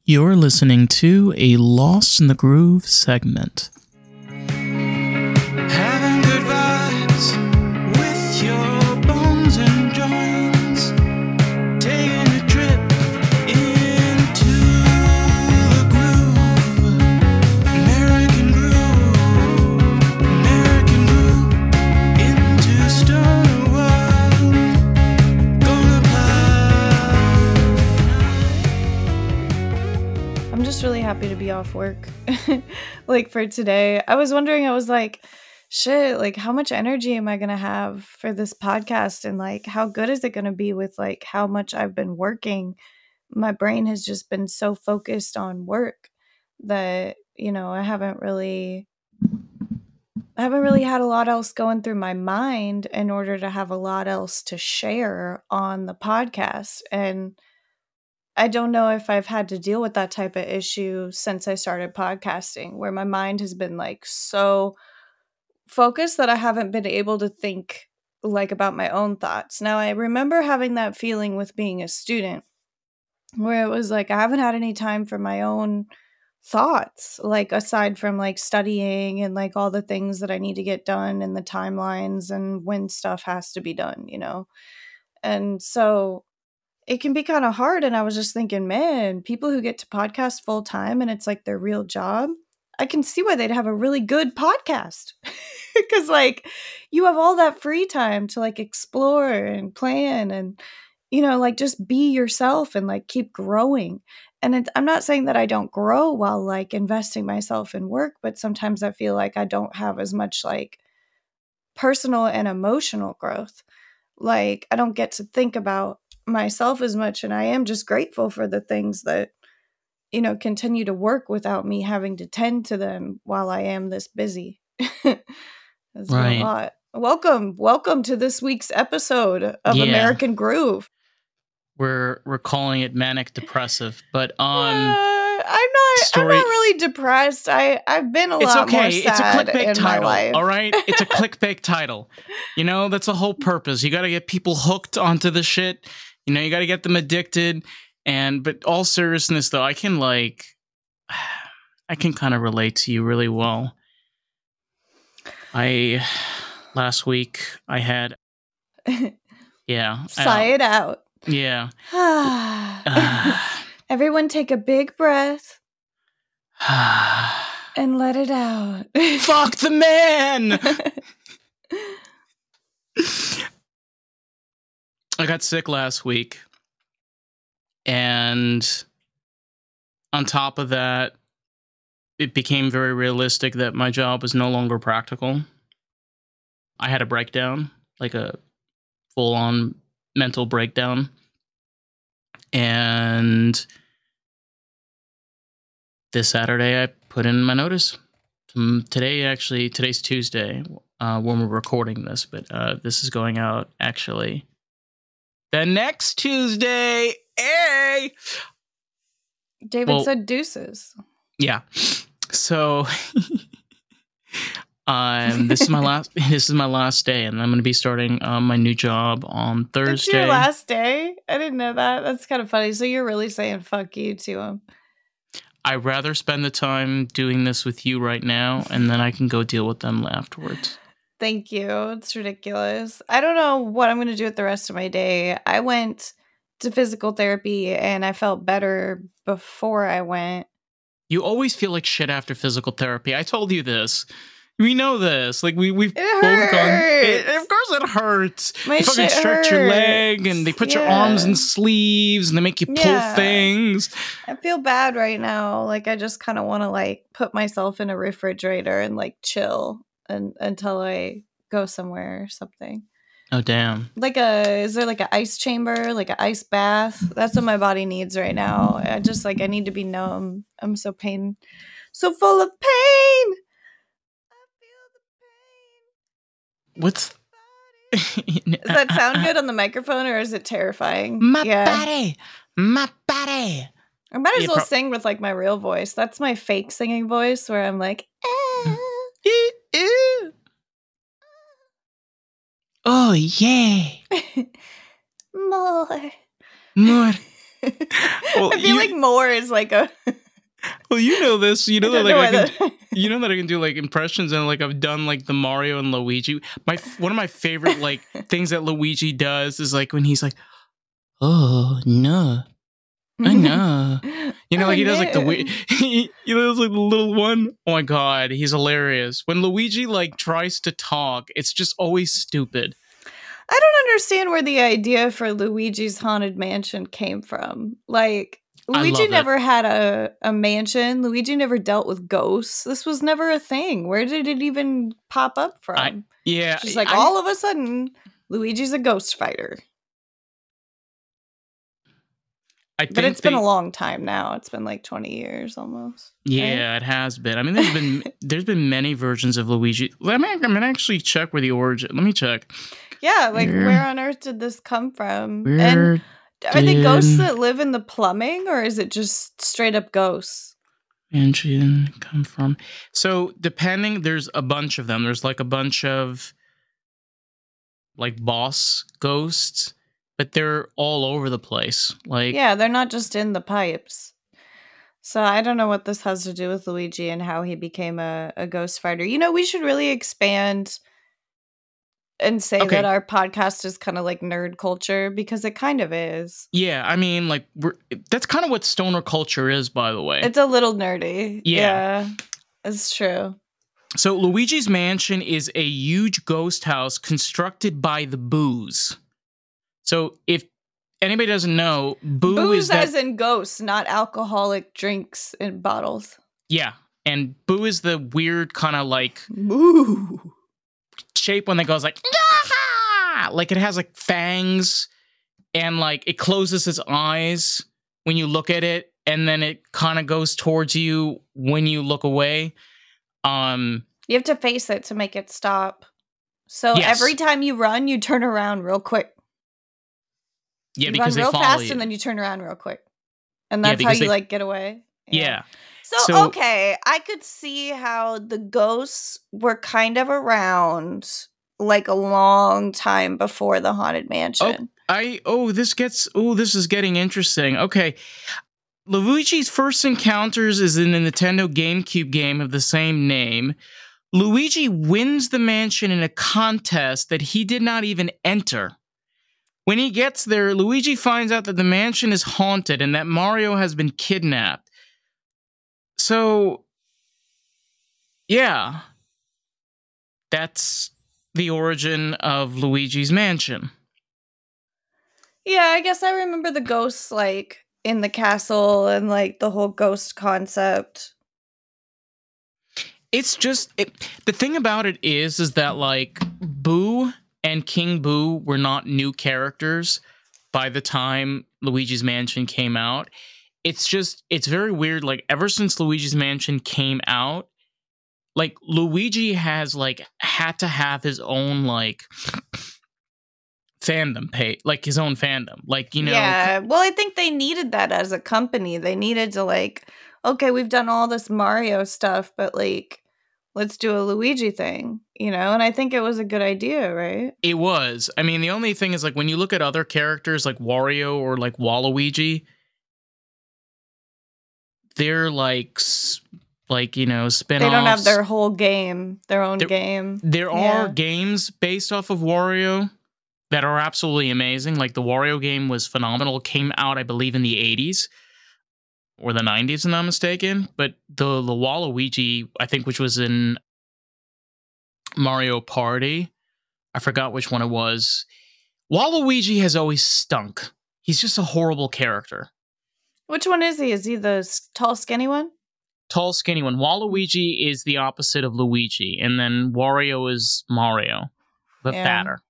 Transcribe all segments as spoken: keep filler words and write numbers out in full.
You're listening to a Lost in the Groove segment. Having good vibes with your bones and joints. Taking a trip into the groove. American groove. American groove. Into stoner world. Gonna I'm just really happy to be off work. Like for today, I was wondering, I was like, shit, like how much energy am I going to have for this podcast? And like, how good is it going to be with like how much I've been working? My brain has just been so focused on work that, you know, I haven't really, I haven't really had a lot else going through my mind in order to have a lot else to share on the podcast. And I don't know if I've had to deal with that type of issue since I started podcasting, where my mind has been like so focused that I haven't been able to think like about my own thoughts. Now, I remember having that feeling with being a student where it was like I haven't had any time for my own thoughts, like aside from like studying and like all the things that I need to get done and the timelines and when stuff has to be done, you know? And so it can be kind of hard. And I was just thinking, man, people who get to podcast full time and it's like their real job, I can see why they'd have a really good podcast. Because like you have all that free time to like explore and plan and, you know, like just be yourself and like keep growing. And it, I'm not saying that I don't grow while like investing myself in work, but sometimes I feel like I don't have as much like personal and emotional growth. Like I don't get to think about myself as much, and I am just grateful for the things that, you know, continue to work without me having to tend to them while I am this busy. That's Right. a lot. Welcome, welcome to this week's episode of Yeah. American Groove. We're we're calling it manic depressive, but Uh, on I'm not. story- I'm not really depressed. I I've been a it's lot more okay. It's a sad clickbait in my title, life. all right? It's a clickbait title. You know, that's the whole purpose. You got to get people hooked onto the shit. You know, you got to get them addicted. And but all seriousness, though, I can like, I can kind of relate to you really well. I last week I had, yeah, Sigh uh, it out. yeah. Uh, Everyone take a big breath and let it out. Fuck the man! I got sick last week. And on top of that, it became very realistic that my job was no longer practical. I had a breakdown, like a full-on mental breakdown. And this Saturday, I put in my notice. Um, Today, actually, today's Tuesday uh, when we're recording this, but uh, this is going out, actually, the next Tuesday. Hey! David Well- said deuces. Yeah. So um this is my last this is my last day, and I'm going to be starting um, my new job on Thursday. It's your last day? I didn't know that. That's kind of funny. So you're really saying fuck you to him. I'd rather spend the time doing this with you right now, and then I can go deal with them afterwards. Thank you. It's ridiculous. I don't know what I'm going to do with the rest of my day. I went to physical therapy and I felt better before I went. You always feel like shit after physical therapy. I told you this. We know this. Like we we've It both gone. It, hurts. of course, it hurts. My They fucking shit stretch your hurts. leg, and they put your Yeah. arms in sleeves, and they make you pull Yeah. things. I feel bad right now. Like I just kind of want to like put myself in a refrigerator and like chill and until I go somewhere or something. Oh damn. Like a is there like an ice chamber, like an ice bath? That's what my body needs right now. I just like I need to be numb. I'm so pain, so full of pain. I feel the pain. What's Does that sound good on the microphone or is it terrifying? My yeah. body, my body. I might as Yeah, well pro- sing with like my real voice. That's my fake singing voice where I'm like, eh. Ew, ew. Oh yeah, more. more. Well, I feel you- like more is like a. Well, you know this. You know I that don't like know I why can. that- You know that I can do like impressions, and like I've done like the Mario and Luigi. My f- one of my favorite like things that Luigi does is like when he's like, "Oh no, oh no," you know, like he does like the Oh, we- no. he, he does like the little one. Oh my god, he's hilarious. When Luigi like tries to talk, it's just always stupid. I don't understand where the idea for Luigi's Haunted Mansion came from. Like, I Luigi love it. never had a, a mansion. Luigi never dealt with ghosts. This was never a thing. Where did it even pop up from? I yeah, It's just like I- all of a sudden, Luigi's a ghost fighter. I But think it's been they- a long time now. It's been like twenty years almost. right? Yeah, it has been. I mean, there's been there's been many versions of Luigi. Let me. I'm gonna actually check where the origin. Let me check. Yeah, like Where- where on earth did this come from? Where And are they ghosts did- that live in the plumbing, or is it just straight up ghosts? engine come from? So depending, there's a bunch of them. There's like a bunch of like boss ghosts, but they're all over the place. Like Yeah, they're not just in the pipes. So I don't know what this has to do with Luigi and how he became a, a ghost fighter. You know, we should really expand and say Okay. that our podcast is kind of like nerd culture because it kind of is. yeah, I mean, like we're that's kind of what stoner culture is, by the way. It's a little nerdy. Yeah. Yeah, it's true. So Luigi's Mansion is a huge ghost house constructed by the Boos. So if anybody doesn't know, Boo Booze is that as in ghosts, not alcoholic drinks in bottles. yeah, and Boo is the weird kind of like Moo. shape when it goes like "Yaha!" Like it has like fangs and like it closes its eyes when you look at it, and then it kind of goes towards you when you look away. Um, You have to face it to make it stop. So Yes. every time you run, you turn around real quick. yeah, you because run real they follow fast you. and then you turn around real quick. And Yeah, that's how because you they- like get away. yeah. So, So- okay, I could see how the ghosts were kind of around like a long time before the Haunted Mansion. I oh this gets oh this is getting interesting. Okay. Luigi's first encounters is in the Nintendo GameCube game of the same name. Luigi wins the mansion in a contest that he did not even enter. When he gets there, Luigi finds out that the mansion is haunted and that Mario has been kidnapped. So, yeah. That's the origin of Luigi's Mansion. Yeah, I guess I remember the ghosts like in the castle and like the whole ghost concept. It's just it, the thing about it is is that like Boo and King Boo were not new characters by the time Luigi's Mansion came out. It's just it's very weird, like ever since Luigi's Mansion came out, like Luigi has like had to have his own like fandom pay like his own fandom, like, you know. Yeah, well, I think they needed that as a company. They needed to like, okay, we've done all this Mario stuff, but like, let's do a Luigi thing, you know? And I think it was a good idea, right? It was. I mean, the only thing is like when you look at other characters like Wario or like Waluigi, they're like s- like, you know, spin-offs. They don't have their whole game, their own There- game. There Yeah. are games based off of Wario that are absolutely amazing. Like the Wario game was phenomenal. Came out, I believe, in the eighties or the nineties, if I'm not mistaken. But the, the Waluigi, I think, which was in Mario Party, I forgot which one it was. Waluigi has always stunk. He's just a horrible character. Which one is he? Is he the s- tall, skinny one? Tall, skinny one. Waluigi is the opposite of Luigi, and then Wario is Mario, but Yeah. fatter.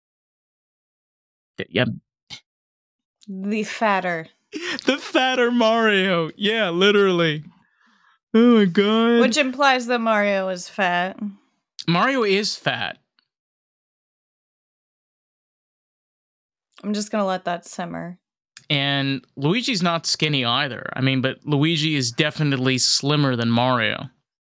Yeah, The fatter. the fatter Mario. Yeah, literally. Oh my god. Which implies that Mario is fat. Mario is fat. I'm just gonna let that simmer. And Luigi's not skinny either. I mean, but Luigi is definitely slimmer than Mario.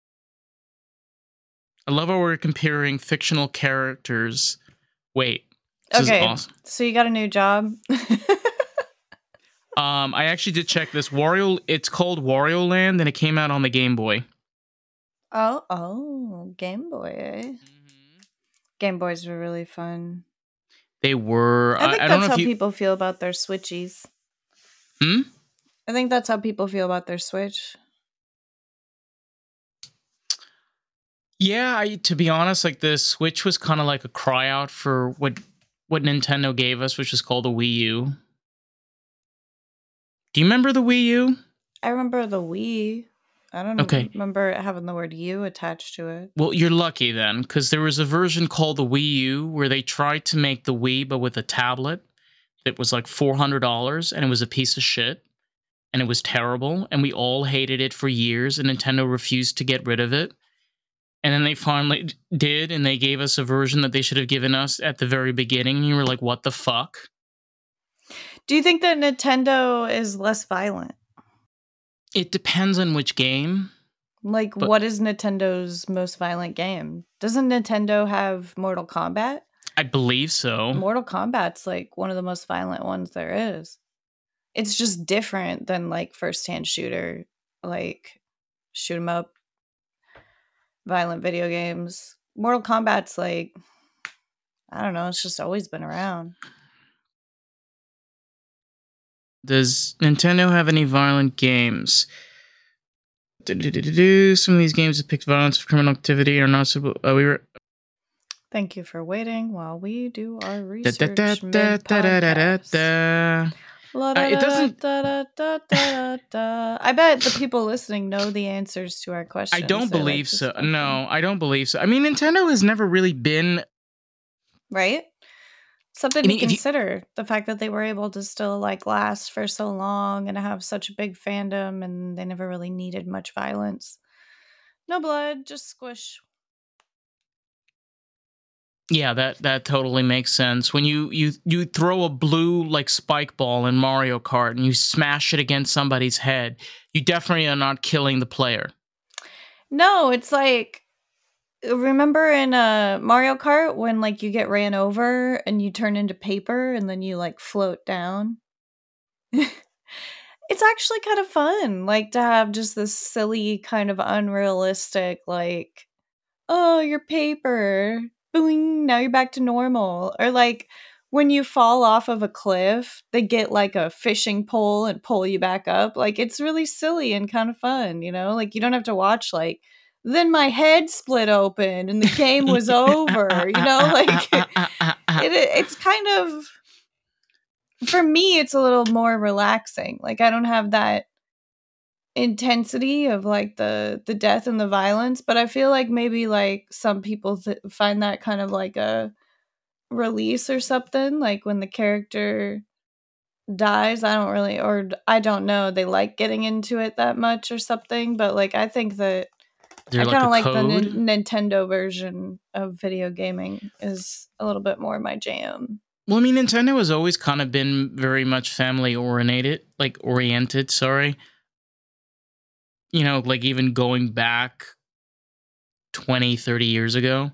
I love how we're comparing fictional characters. Wait. This Okay, is awesome. so you got a new job? Um, I actually did check this. Wario, it's called Wario Land, and it came out on the Game Boy. Oh, oh, Game Boy. Eh? Game Boys were really fun. They were. I think I, I don't that's know how if you. people feel about their Switchies. Hmm? I think that's how people feel about their Switch. Yeah, I, to be honest, like the Switch was kind of like a cry out for what what Nintendo gave us, which is called a Wii U. Do you remember the Wii U? I remember the Wii. I don't Okay. remember it having the word U attached to it. Well, you're lucky then, because there was a version called the Wii U where they tried to make the Wii, but with a tablet. It was like four hundred dollars, and it was a piece of shit, and it was terrible, and we all hated it for years, and Nintendo refused to get rid of it. And then they finally d- did, and they gave us a version that they should have given us at the very beginning, and you were like, what the fuck? Do you think that Nintendo is less violent? It depends on which game. Like, But- what is Nintendo's most violent game? Doesn't Nintendo have Mortal Kombat? I believe so. Mortal Kombat's like one of the most violent ones there is. It's just different than like first-hand shooter, like shoot 'em up, violent video games. Mortal Kombat's like, I don't know, it's just always been around. Does Nintendo have any violent games? Do-do-do-do-do. Some of these games depict violence of criminal activity are not so. Uh, we were. Thank you for waiting while we do our Da, research da, da, da, da, da, da, da, mid-podcast. da. Uh, it doesn't- Da, da, da, da, da. I bet the people listening know the answers to our questions. I don't They're like, believe "Just so. fucking-" No, I don't believe so. I mean, Nintendo has never really been. Right? Something I mean, to if you- consider. The fact that they were able to still like last for so long and have such a big fandom, and they never really needed much violence. No blood, just squish. Yeah, that that totally makes sense. When you you you throw a blue like spike ball in Mario Kart and you smash it against somebody's head, you definitely are not killing the player. No, it's like, remember in uh Mario Kart when like you get ran over and you turn into paper and then you like float down? It's actually kind of fun, like to have just this silly kind of unrealistic like, oh, you're paper. Boing, now you're back to normal. Or like when you fall off of a cliff, they get like a fishing pole and pull you back up. Like it's really silly and kind of fun, you know? Like you don't have to watch like, then my head split open and the game was over, you know? Like it, it's kind of, for me, it's a little more relaxing. Like I don't have that intensity of like the the death and the violence, but I feel like maybe like some people th- find that kind of like a release or something, like when the character dies. I don't really, or d- I don't know, they like getting into it that much or something, but like I think that They're I like kind a of like the code. Nin- Nintendo version of video gaming is a little bit more my jam. Well, I mean, Nintendo has always kind of been very much family oriented, like oriented. Sorry, you know, like even going back twenty, thirty years ago.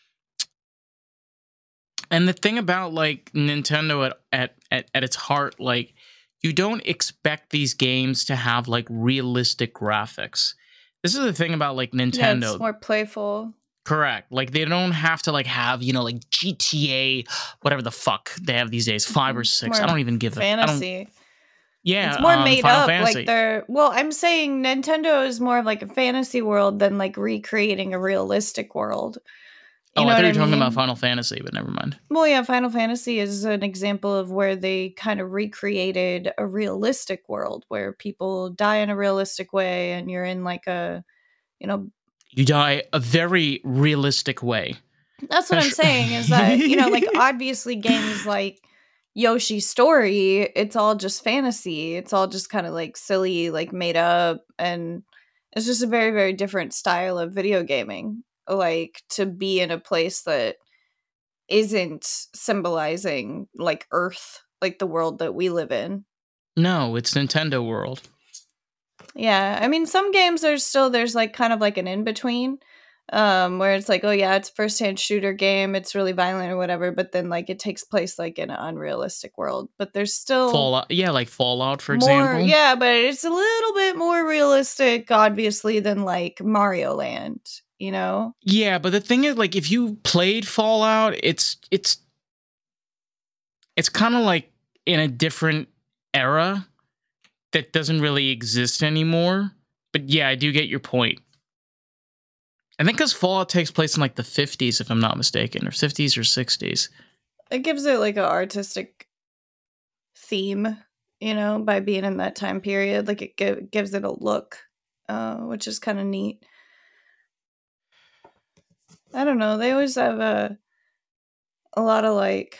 And the thing about like Nintendo at, at, at, at its heart, like you don't expect these games to have like realistic graphics. This is the thing about like Yeah, Nintendo. it's more playful. Correct. Like they don't have to like have, you know, like G T A, whatever the fuck they have these days, five or six. More I don't even give a I don't, Fantasy. yeah, It's more um, made Final up. Fantasy. Like they're, well, I'm saying Nintendo is more of like a fantasy world than like recreating a realistic world. You oh, know I thought what you I were talking mean? about Final Fantasy, but never mind. Well, yeah, Final Fantasy is an example of where they kind of recreated a realistic world where people die in a realistic way and you're in like a, you know, You die a very realistic way. that's what I'm Sure. saying is that, you know, like obviously games like Yoshi's Story, it's all just fantasy. It's all just kind of like silly, like made up. And it's just a very, very different style of video gaming. Like to be in a place that isn't symbolizing like Earth, like the world that we live in. No, it's Nintendo World. Yeah. I mean, some games are still, there's like kind of like an in between. um, where it's like, oh yeah, it's a first-hand shooter game, it's really violent or whatever, but then like it takes place like in an unrealistic world. But there's still Fallout, yeah, like Fallout, for more, example. yeah, but it's a little bit more realistic, obviously, than like Mario Land, you know? Yeah, but the thing is, like, if you played Fallout, it's it's it's kind of like in a different era that doesn't really exist anymore. But yeah, I do get your point. I think because Fallout takes place in like the fifties, if I'm not mistaken, or fifties or sixties. It gives it like an artistic theme, you know, by being in that time period. Like it gi- gives it a look, uh, which is kind of neat. I don't know. They always have a a lot of like,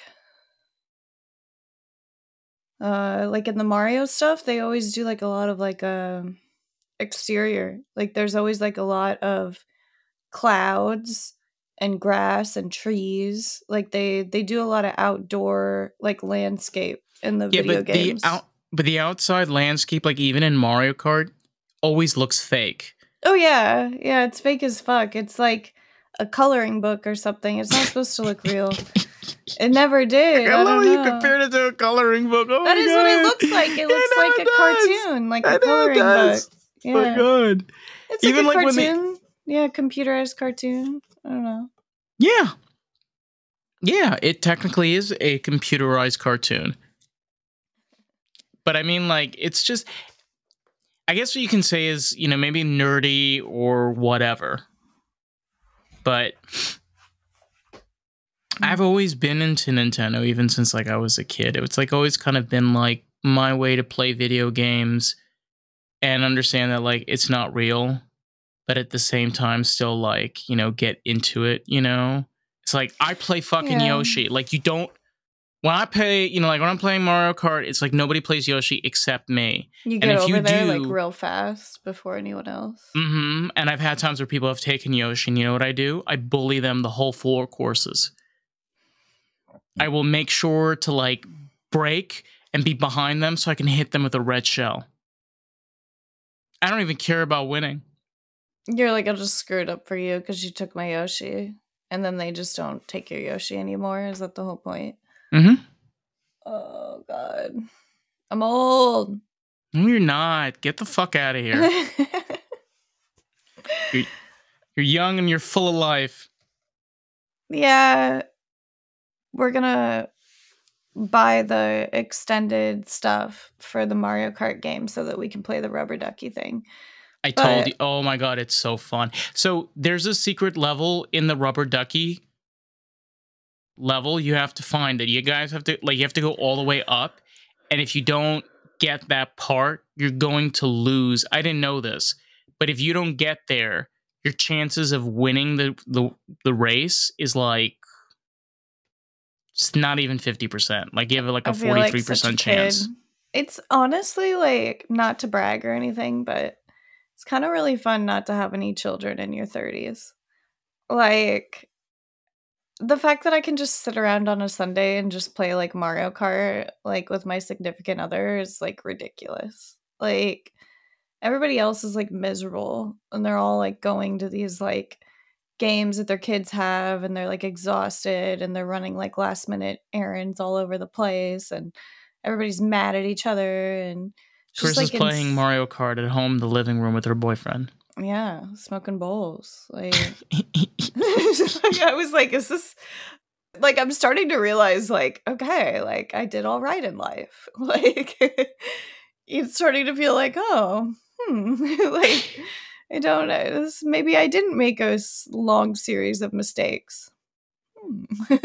uh, like in the Mario stuff. They always do like a lot of like um exterior. Like there's always like a lot of clouds and grass and trees. Like they they do a lot of outdoor like landscape in the Yeah, video but the games. out but the outside landscape, like even in Mario Kart, always looks fake. Oh yeah, yeah, it's fake as fuck. It's like a coloring book or something. It's not supposed to look real. It never did. I, I love don't how you know. compared it to a coloring book. Oh That my is god. what it looks like. It Yeah, looks I know like it a does. cartoon, like I a know it coloring does. book. Oh my Yeah, god. it's Even like a like when they- cartoon. Yeah, computerized cartoon. I don't know. Yeah. Yeah, it technically is a computerized cartoon. But I mean, like, it's just, I guess what you can say is, you know, maybe nerdy or whatever. But I've always been into Nintendo, even since like I was a kid. It's like always kind of been like my way to play video games and understand that like it's not real, but at the same time still like, you know, get into it, you know? It's like I play fucking Yeah. Yoshi. Like you don't when I play, you know, like when I'm playing Mario Kart, it's like nobody plays Yoshi except me. You And get if over you there do- like real fast before anyone else. Mm-hmm. And I've had times where people have taken Yoshi, and you know what I do? I bully them the whole four courses. I will make sure to like break and be behind them so I can hit them with a red shell. I don't even care about winning. You're like, I'll just screw it up for you because you took my Yoshi. And then they just don't take your Yoshi anymore. Is that the whole point? Mm-hmm. Oh, God. I'm old. No, you're not. Get the fuck out of here. You're young and you're full of life. Yeah. We're going to buy the extended stuff for the Mario Kart game so that we can play the rubber ducky thing. I told But- you. Oh my god, it's so fun. So there's a secret level in the rubber ducky level you have to find it. You guys have to like you have to go all the way up, and if you don't get that part, you're going to lose. I didn't know this, but if you don't get there, your chances of winning the the, the race is like it's not even fifty percent. Like you have like a I feel like forty-three such a percent kid. chance. It's honestly like not to brag or anything, but it's kind of really fun not to have any children in your thirties. Like the fact that I can just sit around on a Sunday and just play like Mario Kart like with my significant other is like ridiculous. Like everybody else is like miserable and they're all like going to these like games that their kids have and they're like exhausted and they're running like last minute errands all over the place and everybody's mad at each other and Chris just, is like, playing ins- Mario Kart at home in the living room with her boyfriend. yeah, smoking bowls. Like I was like, is this like I'm starting to realize like, okay, like I did all right in life. Like it's starting to feel like, oh, hmm, like I don't know. This, maybe I didn't make a s- long series of mistakes. Hmm.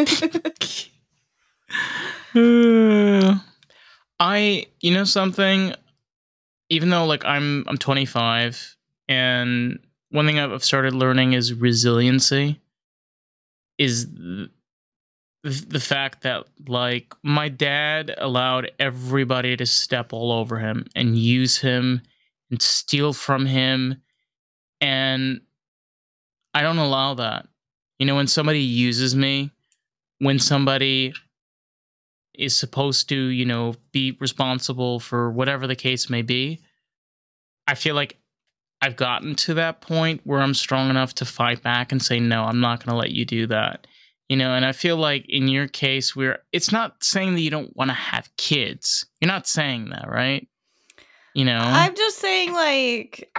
Uh, I, you know something, even though like I'm I'm twenty-five, and one thing I've started learning is resiliency. Is th- the fact that like my dad allowed everybody to step all over him and use him and steal from him, and I don't allow that. You know, when somebody uses me, when somebody is supposed to, you know, be responsible for whatever the case may be, I feel like I've gotten to that point where I'm strong enough to fight back and say, no, I'm not going to let you do that. You know, and I feel like in your case, we're, it's not saying that you don't want to have kids. You're not saying that, right? You know, I'm just saying, like,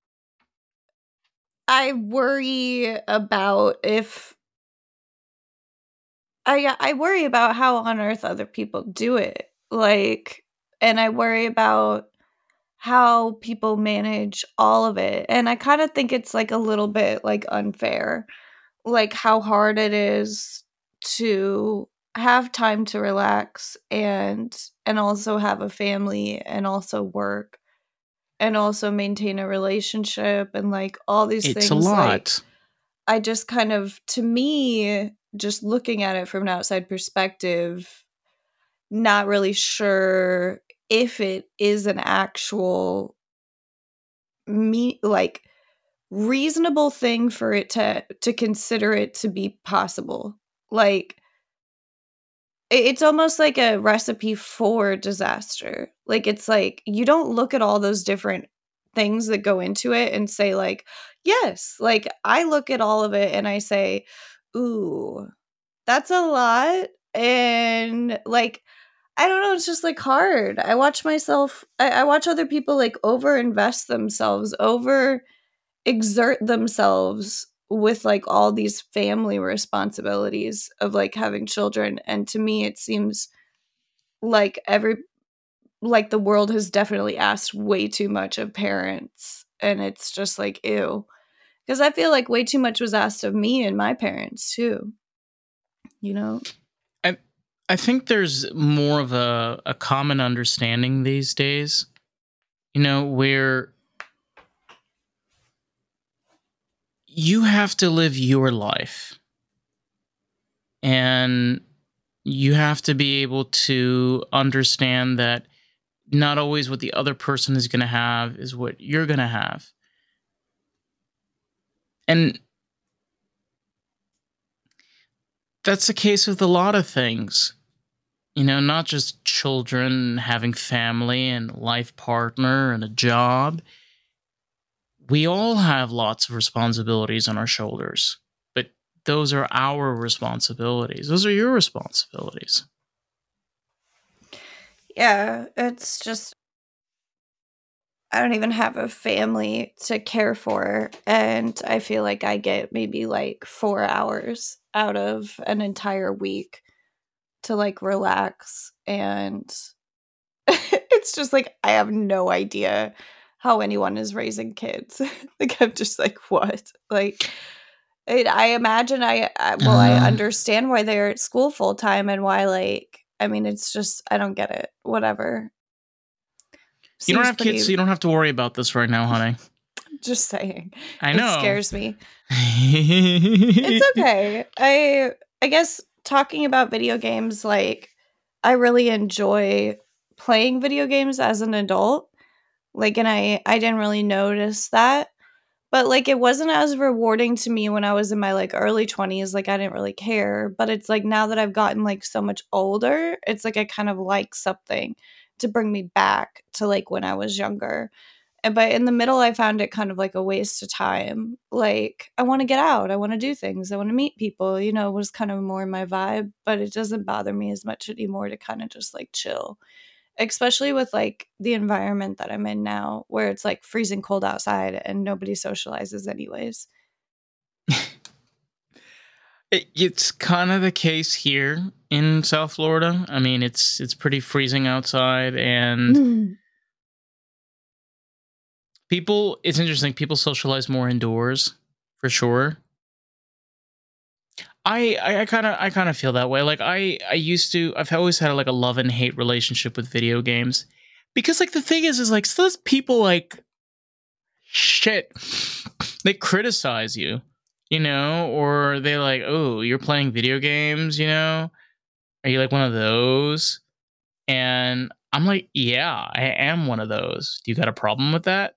I worry about if I I worry about how on earth other people do it. Like, and I worry about how people manage all of it. And I kind of think it's like a little bit like unfair, like how hard it is to have time to relax and and also have a family and also work and also maintain a relationship and like all these it's a things. Like, lot. I just kind of, to me, just looking at it from an outside perspective, not really sure if it is an actual me like reasonable thing for it to to consider it to be possible. Like, it- it's almost like a recipe for disaster. Like, it's like you don't look at all those different things that go into it and say like, yes, like I look at all of it and I say, ooh, that's a lot. And like, I don't know, it's just like hard. I watch myself, I, I watch other people like over invest themselves, over exert themselves with like all these family responsibilities of like having children. And to me, it seems like every, like the world has definitely asked way too much of parents. And it's just like, ew. Because I feel like way too much was asked of me and my parents too, you know? I I think there's more of a, a common understanding these days, you know, where you have to live your life and you have to be able to understand that not always what the other person is going to have is what you're going to have. And that's the case with a lot of things, you know, not just children, having family and life partner and a job. We all have lots of responsibilities on our shoulders, but those are our responsibilities. Those are your responsibilities. Yeah, it's just, I don't even have a family to care for. And I feel like I get maybe like four hours out of an entire week to like relax. And it's just like, I have no idea how anyone is raising kids. Like, I'm just like, what? Like, it, I imagine I, I, well, I Uh, understand why they're at school full time and why, like, I mean, it's just, I don't get it. Whatever. you don't Seems have kids, pretty, so you don't have to worry about this right now, honey. just saying. I It know. scares me. It's okay. I I guess talking about video games, like, I really enjoy playing video games as an adult. Like, and I I didn't really notice that. But like it wasn't as rewarding to me when I was in my like early twenties, like I didn't really care, but it's like now that I've gotten like so much older, it's like I kind of like something to bring me back to like when I was younger. And but in the middle I found it kind of like a waste of time. Like I want to get out, I want to do things, I want to meet people, you know, was kind of more my vibe, but it doesn't bother me as much anymore to kind of just like chill, especially with like the environment that I'm in now where it's like freezing cold outside and nobody socializes anyways. It, it's kind of the case here in South Florida. I mean, it's it's pretty freezing outside, and Mm. people. It's interesting. People socialize more indoors, for sure. I I kind of I kind of feel that way. Like I I used to. I've always had like a love and hate relationship with video games, because like the thing is, is like so those people like shit. They criticize you, you know, or they like, oh, you're playing video games, you know. Are you like one of those? And I'm like, yeah, I am one of those. Do you got a problem with that?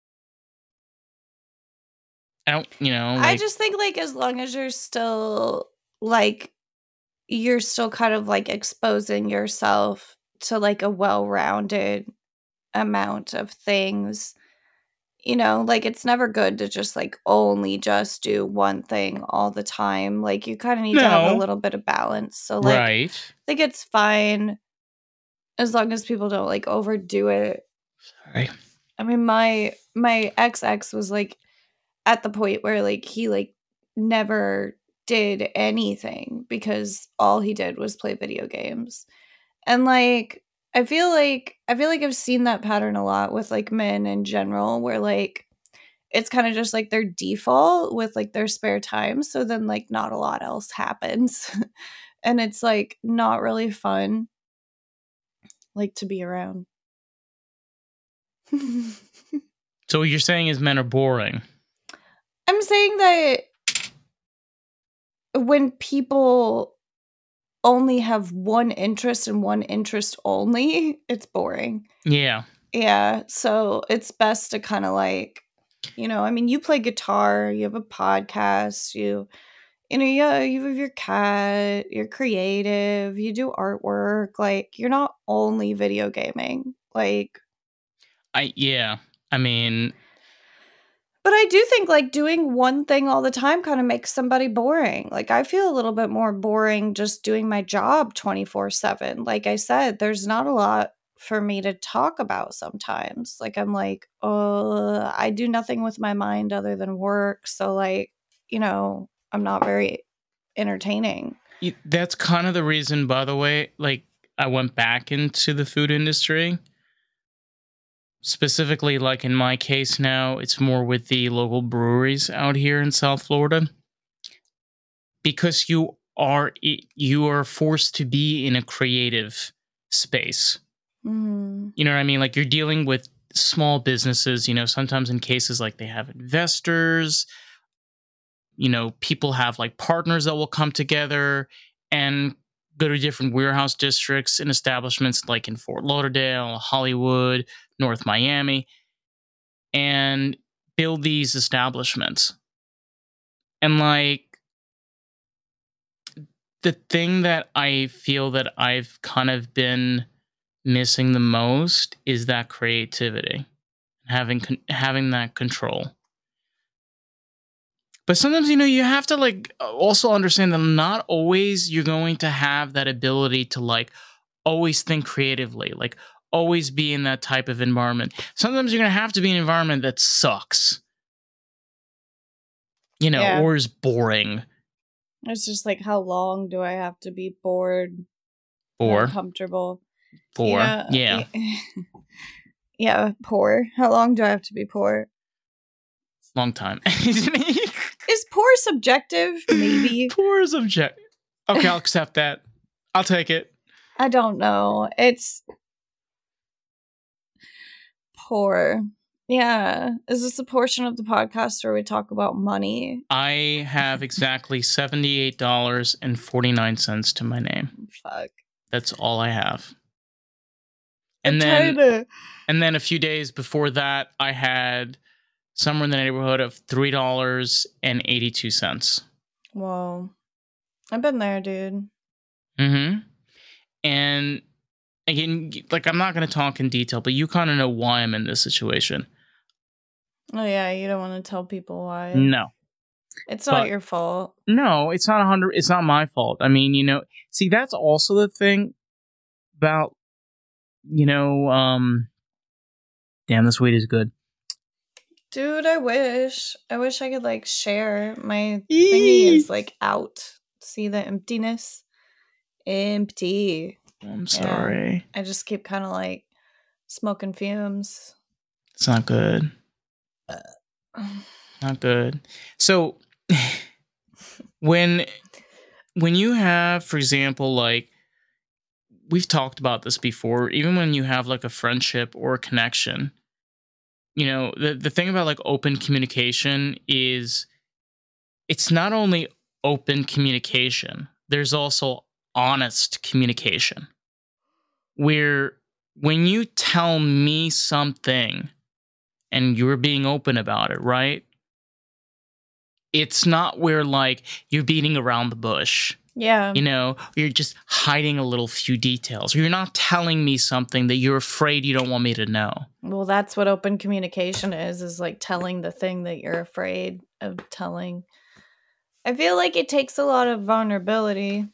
I don't, you know, I like, just think like as long as you're still like you're still kind of like exposing yourself to like a well-rounded amount of things, you know, like it's never good to just like only just do one thing all the time. Like you kind of need to have a No. little bit of balance. So like Right. I think it's fine as long as people don't like overdo it. Sorry. I mean, my my ex ex was like at the point where like he like never did anything because all he did was play video games. And like I feel like I feel like I've seen that pattern a lot with like men in general where like it's kind of just like their default with like their spare time, so then like not a lot else happens. And it's like not really fun like to be around. So what you're saying is men are boring. I'm saying that when people only have one interest and one interest only, it's boring. Yeah. Yeah, so it's best to kind of like, you know, I mean, you play guitar, you have a podcast, you, you know, yeah, you have your cat, you're creative, you do artwork, like you're not only video gaming, like. I yeah. I mean, But I do think like doing one thing all the time kind of makes somebody boring. Like I feel a little bit more boring just doing my job twenty-four seven. Like I said, there's not a lot for me to talk about sometimes. Like I'm like, oh, I do nothing with my mind other than work. So like, you know, I'm not very entertaining. y- that's kind of the reason, by the way, like I went back into the food industry. Specifically, like in my case now, it's more with the local breweries out here in South Florida. Because you are i- you are forced to be in a creative space. Mm. You know what I mean? Like you're dealing with small businesses, you know, sometimes in cases like they have investors, you know, people have like partners that will come together and go to different warehouse districts and establishments like in Fort Lauderdale, Hollywood, North Miami, and build these establishments. And like the thing that I feel that I've kind of been missing the most is that creativity, having con- having that control. But sometimes, you know, you have to like also understand that not always you're going to have that ability to like always think creatively, like always be in that type of environment. Sometimes you're going to have to be in an environment that sucks, you know, Yeah. or is boring, It's just like, how long do I have to be bored and or uncomfortable? for Yeah. yeah, Yeah, poor. How long do I have to be poor? long time. Is poor subjective? Maybe. Poor is object. Okay, I'll accept that. I'll take it. I don't know. It's poor. Yeah. Is this a portion of the podcast where we talk about money? I have exactly seventy-eight dollars and forty-nine cents to my name. Fuck. That's all I have. I'm And then trying to- and then a few days before that, I had somewhere in the neighborhood of three dollars and eighty-two cents. Whoa. I've been there, dude. Mm-hmm. And again, like I'm not going to talk in detail, but you kind of know why I'm in this situation. Oh, yeah. You don't want to tell people why. No. It's not but- your fault. No, it's not a hundred. It's not my fault. I mean, you know, see, that's also the thing about, you know, um, damn, this weed is good. Dude, I wish. I wish I could, like, share. My Eee. thingy is, like, out. See the emptiness? Empty. I'm sorry. I just keep kind of, like, smoking fumes. It's not good. Not good. So when when you have, for example, like we've talked about this before, even when you have like a friendship or a connection, you know, the, the thing about like open communication is it's not only open communication, there's also honest communication. Where when you tell me something and you're being open about it, right? It's not where like you're beating around the bush. Yeah. You know, you're just hiding a little few details. Or you're not telling me something that you're afraid you don't want me to know. Well, that's what open communication is, is like telling the thing that you're afraid of telling. I feel like it takes a lot of vulnerability.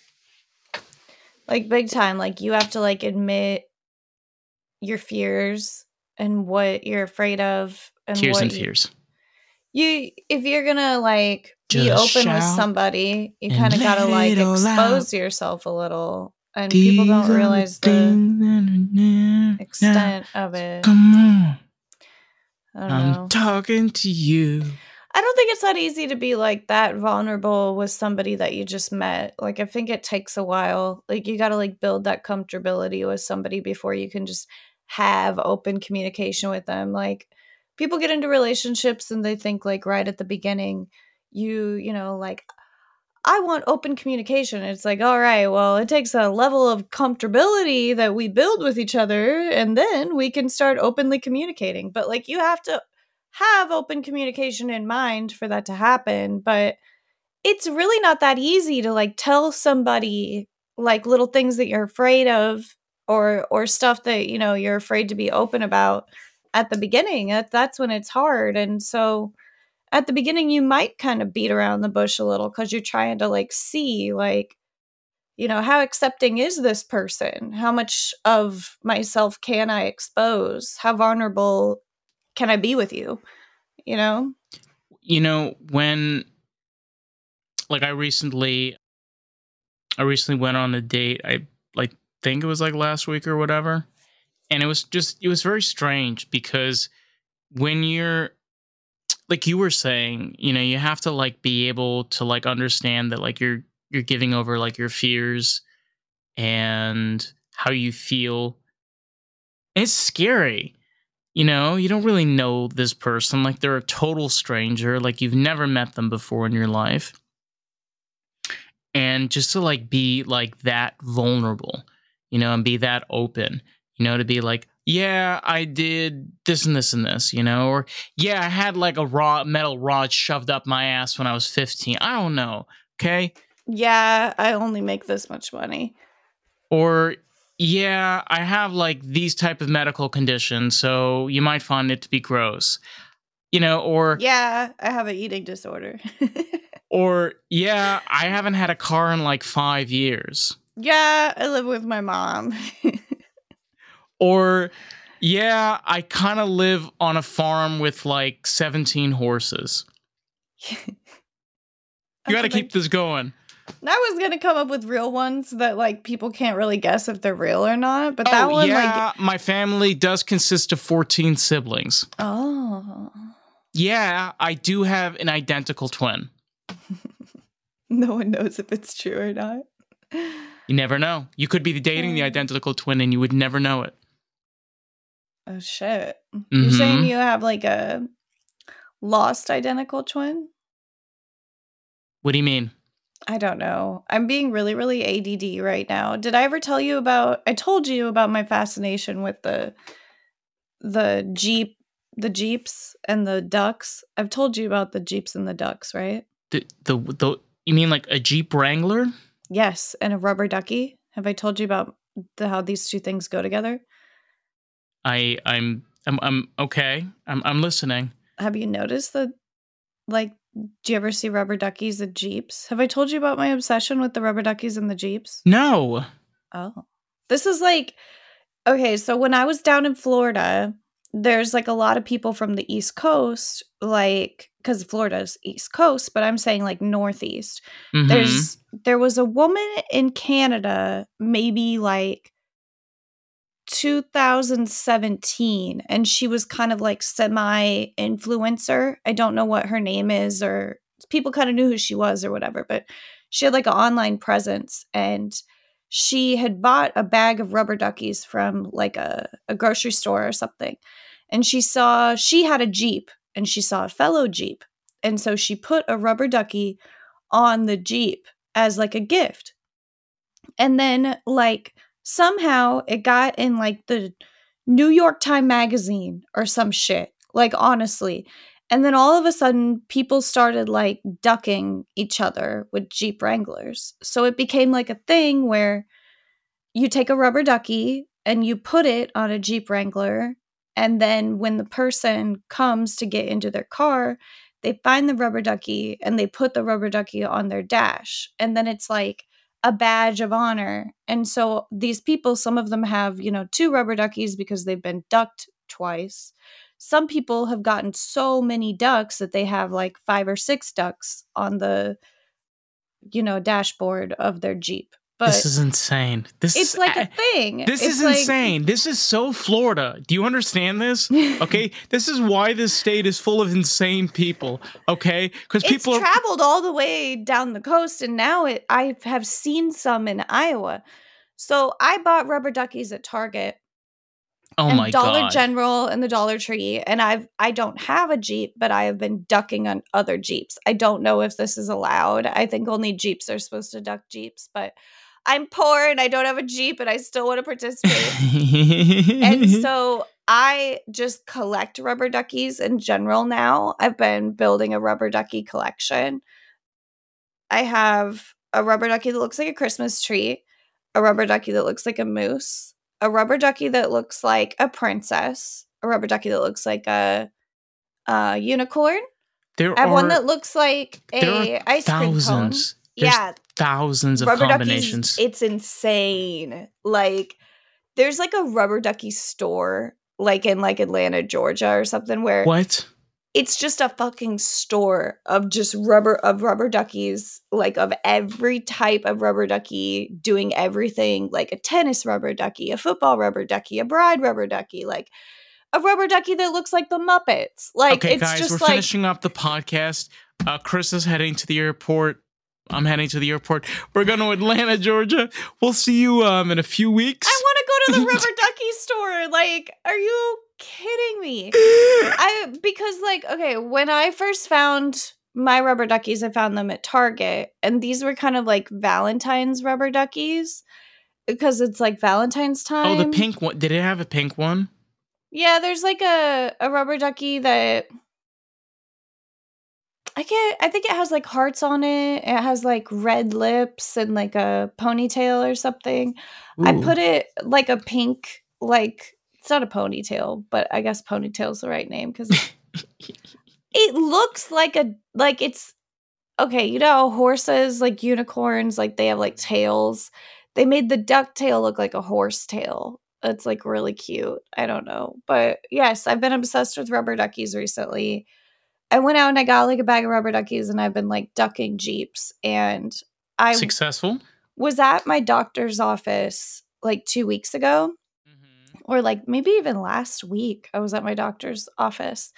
Like big time. Like you have to like admit your fears and what you're afraid of and Tears what and you, fears. you if you're gonna like be Just open with shout somebody, you and kind of gotta let like it all expose out. yourself a little, and people These don't are realize the the things that are now. extent of it. Come on. I don't I'm know. talking to you. I don't think it's that easy to be like that vulnerable with somebody that you just met. Like I think it takes a while. Like you got to like build that comfortability with somebody before you can just have open communication with them. Like people get into relationships and they think like right at the beginning, you, you know, like I want open communication. It's like, all right, well, it takes a level of comfortability that we build with each other, and then we can start openly communicating. But like, you have to have open communication in mind for that to happen. But it's really not that easy to like tell somebody like little things that you're afraid of, or or stuff that you know you're afraid to be open about at the beginning. That, that's when it's hard, and so at the beginning you might kind of beat around the bush a little because you're trying to like see like you know how accepting is this person, how much of myself can I expose, how vulnerable can I be with you, you know. You know, when like I recently I recently went on a date. I like think it was like last week or whatever. And it was just it was very strange because when you're like you were saying, you know, you have to like be able to like understand that like you're you're giving over like your fears and how you feel. And it's scary. You know, you don't really know this person. Like they're a total stranger. Like you've never met them before in your life. And just to like be like that vulnerable, you know, and be that open, you know, to be like, yeah, I did this and this and this, you know, or yeah, I had like a raw metal rod shoved up my ass when I was fifteen. I don't know. Okay. Yeah, I only make this much money. Or yeah, I have like these type of medical conditions, so you might find it to be gross, you know, or Yeah, I have an eating disorder. or yeah, I haven't had a car in like five years. Yeah, I live with my mom. Or yeah, I kind of live on a farm with like seventeen horses. You got to keep this going. I was gonna come up with real ones that like people can't really guess if they're real or not, but that Oh, one yeah, like my family does consist of fourteen siblings. oh, Yeah, I do have an identical twin. no one knows if it's true or not. You never know. You could be dating the Oh. identical twin and you would never know it. Oh shit! You're Mhm. saying you have like a lost identical twin? What do you mean? I don't know. I'm being really, really A D D right now. Did I ever tell you about? I told you about my fascination with the the Jeep, the Jeeps and the ducks. I've told you about the Jeeps and the ducks, right? The, the the you mean like a Jeep Wrangler? Yes, and a rubber ducky. Have I told you about the, how these two things go together? I I'm I'm I'm okay. I'm I'm listening. Have you noticed that, like, do you ever see rubber duckies at Jeeps? Have I told you about my obsession with the rubber duckies and the Jeeps? No. Oh. This is like, okay, so when I was down in Florida, there's like a lot of people from the East Coast, like, because Florida's East Coast, but I'm saying like Northeast. Mhm. There's, there was a woman in Canada, maybe like two thousand seventeen, and she was kind of like semi influencer. I don't know what her name is, or people kind of knew who she was or whatever, but she had like an online presence, and she had bought a bag of rubber duckies from like a, a grocery store or something. And she saw, she had a Jeep and she saw a fellow Jeep. And so she put a rubber ducky on the Jeep as like a gift. And then like somehow it got in like the New York Times Magazine or some shit. Like honestly. And then all of a sudden, people started like ducking each other with Jeep Wranglers. So it became like a thing where you take a rubber ducky and you put it on a Jeep Wrangler. And then when the person comes to get into their car, they find the rubber ducky and they put the rubber ducky on their dash. And then it's like a badge of honor. And so these people, some of them have, you know, two rubber duckies because they've been ducked twice. Some people have gotten so many ducks that they have like five or six ducks on the, you know, dashboard of their Jeep. But This is insane. This it's is like I- a thing. This It's is like- insane. This is so Florida. Do you understand this? Okay, this is why this state is full of insane people. Okay, because It's people are. traveled all the way down the coast, and now it. I have seen some in Iowa. So I bought rubber duckies at Target Oh and my Dollar god. General and the Dollar Tree, and I've I don't have a Jeep, but I have been ducking on other Jeeps. I don't know if this is allowed. I think only Jeeps are supposed to duck Jeeps, but I'm poor and I don't have a Jeep, and I still want to participate. And so I just collect rubber duckies in general now. I've been building a rubber ducky collection. I have a rubber ducky that looks like a Christmas tree, a rubber ducky that looks like a moose, a rubber ducky that looks like a princess, a rubber ducky that looks like a, a unicorn. there I have are one that looks like there a are ice cream cone. thousands. There's Yeah, thousands of rubber combinations. duckies, it's insane. Like there's like a rubber ducky store like in like Atlanta, Georgia or something where What? it's just a fucking store of just rubber of rubber duckies, like of every type of rubber ducky doing everything, like a tennis rubber ducky, a football rubber ducky, a bride rubber ducky, like a rubber ducky that looks like the Muppets. Like Okay, it's guys, just we're like finishing up the podcast. Uh, Chris is heading to the airport. I'm heading to the airport. We're going to Atlanta, Georgia. We'll see you um in a few weeks. I want to go to the rubber ducky store. Like, are you kidding me? I because like okay, when I first found my rubber duckies, I found them at Target, and these were kind of like Valentine's rubber duckies because it's like Valentine's time. Oh, the pink one. Did it have a pink one? Yeah, there's like a a rubber ducky that I get. I think it has like hearts on it. It has like red lips and like a ponytail or something. I Ooh. put it like a pink, like it's not a ponytail, but I guess ponytail's the right name because it looks like a like it's okay. You know how horses, like unicorns, like they have like tails. They made the duck tail look like a horse tail. It's like really cute. I don't know, but yes, I've been obsessed with rubber duckies recently. I went out and I got like a bag of rubber duckies, and I've been like ducking Jeeps. And I Successful? was at my doctor's office like two weeks ago, or like maybe even last week. I was at my doctor's office.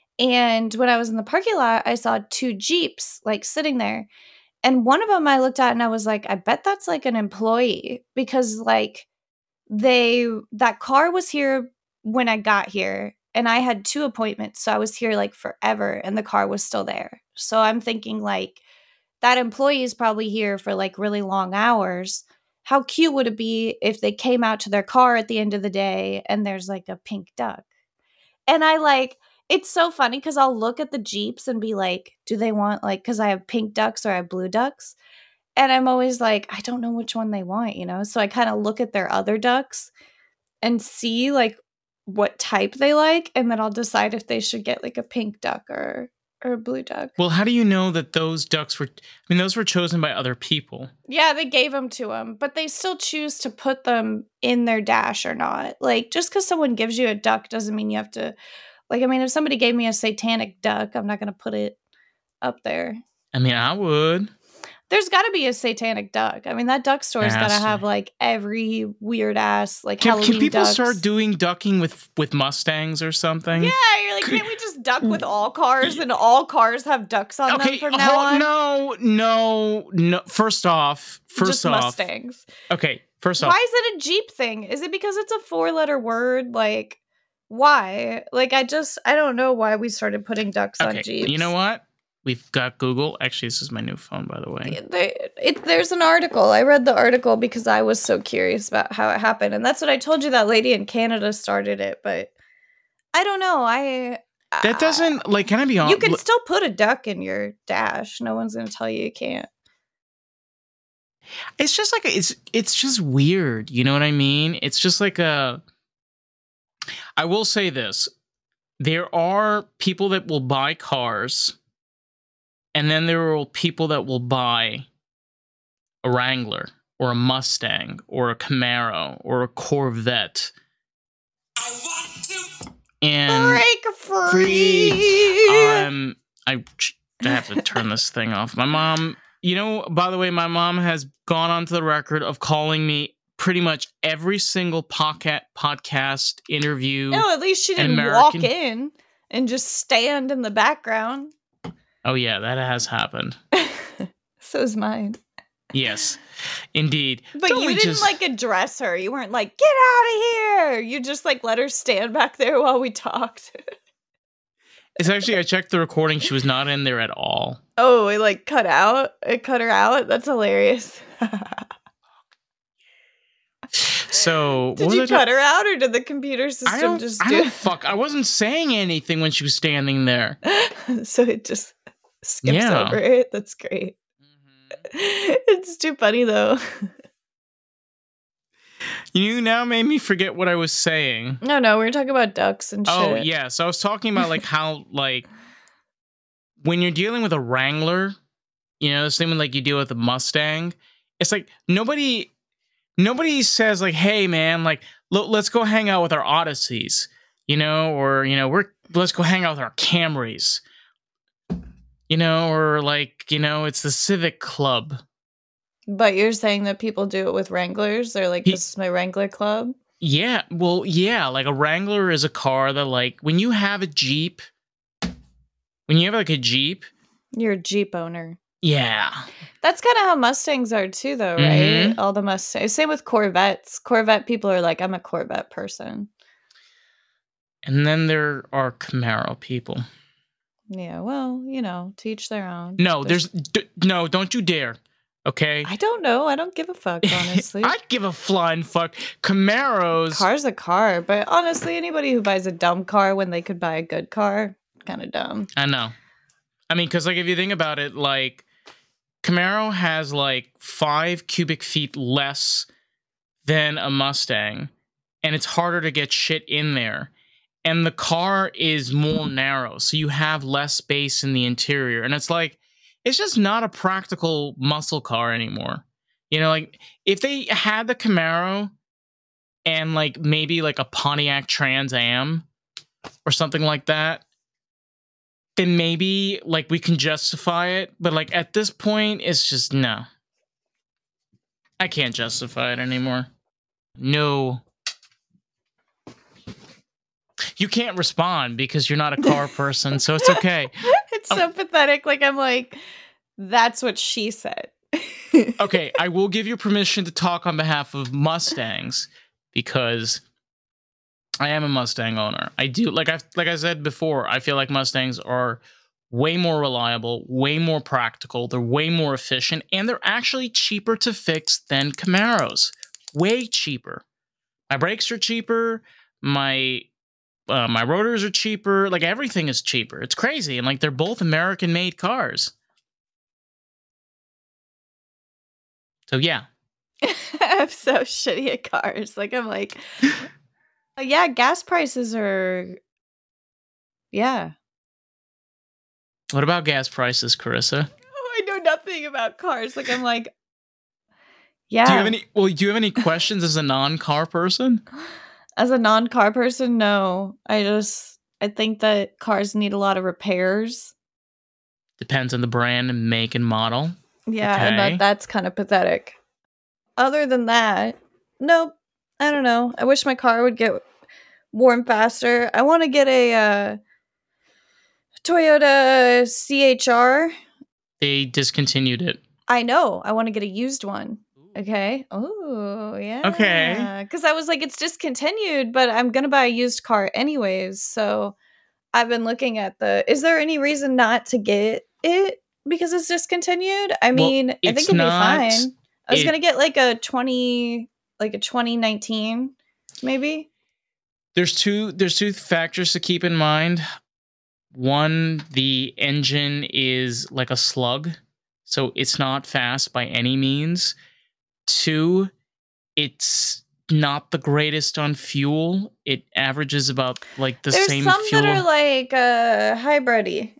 And when I was in the parking lot, I saw two Jeeps like sitting there. And one of them I looked at and I was like, I bet that's like an employee because like they, that car was here when I got here. And I had two appointments, so I was here like forever, and the car was still there. So I'm thinking like that employee is probably here for like really long hours. How cute would it be if they came out to their car at the end of the day and there's like a pink duck? And I like, it's so funny because I'll look at the Jeeps and be like, do they want like, because I have pink ducks or I have blue ducks? And I'm always like, I don't know which one they want, you know? So I kind of look at their other ducks and see like what type they like, and then I'll decide if they should get like a pink duck or or a blue duck. Well, how do you know that those ducks were? I mean, those were chosen by other people. Yeah, they gave them to them, but they still choose to put them in their dash or not. Like just because someone gives you a duck doesn't mean you have to. Like, I mean, if somebody gave me a satanic duck, I'm not going to put it up there. I mean, I would. There's got to be a satanic duck. I mean, that duck store's got to Has to. have like every weird ass like Can, Halloween can people ducks. start doing ducking with with Mustangs or something? Yeah, you're like, can't we just duck with all cars and all cars have ducks on Okay. them from now hold- on? no, no, no. First off, first just off. Mustangs. Okay. First off. Why is it a Jeep thing? Is it because it's a four-letter word? Like, why? Like, I just, I don't know why we started putting ducks on Okay. Jeeps. You know what? We've got Google. Actually, this is my new phone, by the way. There, it, there's an article. I read the article because I was so curious about how it happened. And that's what I told you, that lady in Canada started it. But I don't know. I That doesn't, like, can I be honest? You can still put a duck in your dash. No one's going to tell you you can't. It's just like, a, it's it's just weird. You know what I mean? It's just like a, I will say this. There are people that will buy cars, and then there are people that will buy a Wrangler or a Mustang or a Camaro or a Corvette. I want to And Break free. um, I, I have to turn this thing off. My mom, you know, by the way, my mom has gone onto the record of calling me pretty much every single podcast podcast interview. No, at least she an didn't American- walk in and just stand in the background. Oh yeah, that has happened. So is mine. Yes, indeed. But Don't you we didn't just- like address her. You weren't like, get out of here. You just like let her stand back there while we talked. It's actually, I checked the recording. She was not in there at all. Oh, it like cut out? It cut her out? That's hilarious. So what Did was you I cut her out or did the computer I system don't, just I do don't fuck. I wasn't saying anything when she was standing there. it? So it just skips Yeah. over it. That's great. It's too funny though. You now made me forget what I was saying. No, no, we were talking about ducks and shit. Oh yeah, so I was talking about like how like when you're dealing with a Wrangler, you know, the same with like you deal with a Mustang. It's like nobody, nobody says like, "Hey man, like l- let's go hang out with our Odysseys," you know, or you know, we're let's go hang out with our Camrys, you know, or like you know, it's the Civic Club. But you're saying that people do it with Wranglers? They're like, He- this is my Wrangler club? Yeah, well, yeah, like a Wrangler is a car that like when you have a Jeep, when you have like a Jeep, You're a Jeep owner. yeah. That's kind of how Mustangs are too, though, right? Mhm. All the Mustangs. Same with Corvettes. Corvette people are like, I'm a Corvette person. And then there are Camaro people. Yeah, well, you know, to each their own. No, there's d- no, don't you dare. Okay? I don't know. I don't give a fuck, honestly. I give a flying fuck. Camaros. Car's a car, but honestly, anybody who buys a dumb car when they could buy a good car, kind of dumb. I know. I mean, because like if you think about it, like Camaro has like five cubic feet less than a Mustang, and it's harder to get shit in there. And the car is more narrow, so you have less space in the interior. And it's like, it's just not a practical muscle car anymore. You know, like if they had the Camaro and like maybe like a Pontiac Trans Am or something like that, then maybe like we can justify it. But like at this point, it's just no. I can't justify it anymore. No. You can't respond because you're not a car person, so it's okay. It's so pathetic. Like, I'm like, that's what she said. Okay, I will give you permission to talk on behalf of Mustangs because I am a Mustang owner. I do like I like I said before, I feel like Mustangs are way more reliable, way more practical, they're way more efficient, and they're actually cheaper to fix than Camaros. Way cheaper. My brakes are cheaper, my uh, my rotors are cheaper, like everything is cheaper. It's crazy, and like they're both American-made cars. So yeah. I'm so shitty at cars. Like, I'm like, uh, yeah, gas prices are, yeah. What about gas prices, Carissa? Oh, I know nothing about cars. Like, I'm like, yeah. Do you have any? Well, do you have any questions as a non-car person? As a non-car person, no. I just, I think that cars need a lot of repairs. Depends on the brand and make and model. Yeah, and Okay. that, that's kind of pathetic. Other than that, nope. I don't know. I wish my car would get warm faster. I want to get a uh, Toyota C H R. They discontinued it. I know. I want to get a used one. Okay. Oh, yeah. Okay. Because I was like, it's discontinued, but I'm going to buy a used car anyways. So I've been looking at the. Is there any reason not to get it because it's discontinued? I Well, mean, I think it's it'd be not- fine. I was it- going to get like a twenty, like a twenty nineteen, maybe. There's two. There's two factors to keep in mind. one, the engine is like a slug, so it's not fast by any means. Two, it's not the greatest on fuel. It averages about like the There's same some fuel. that are like uh hybridy.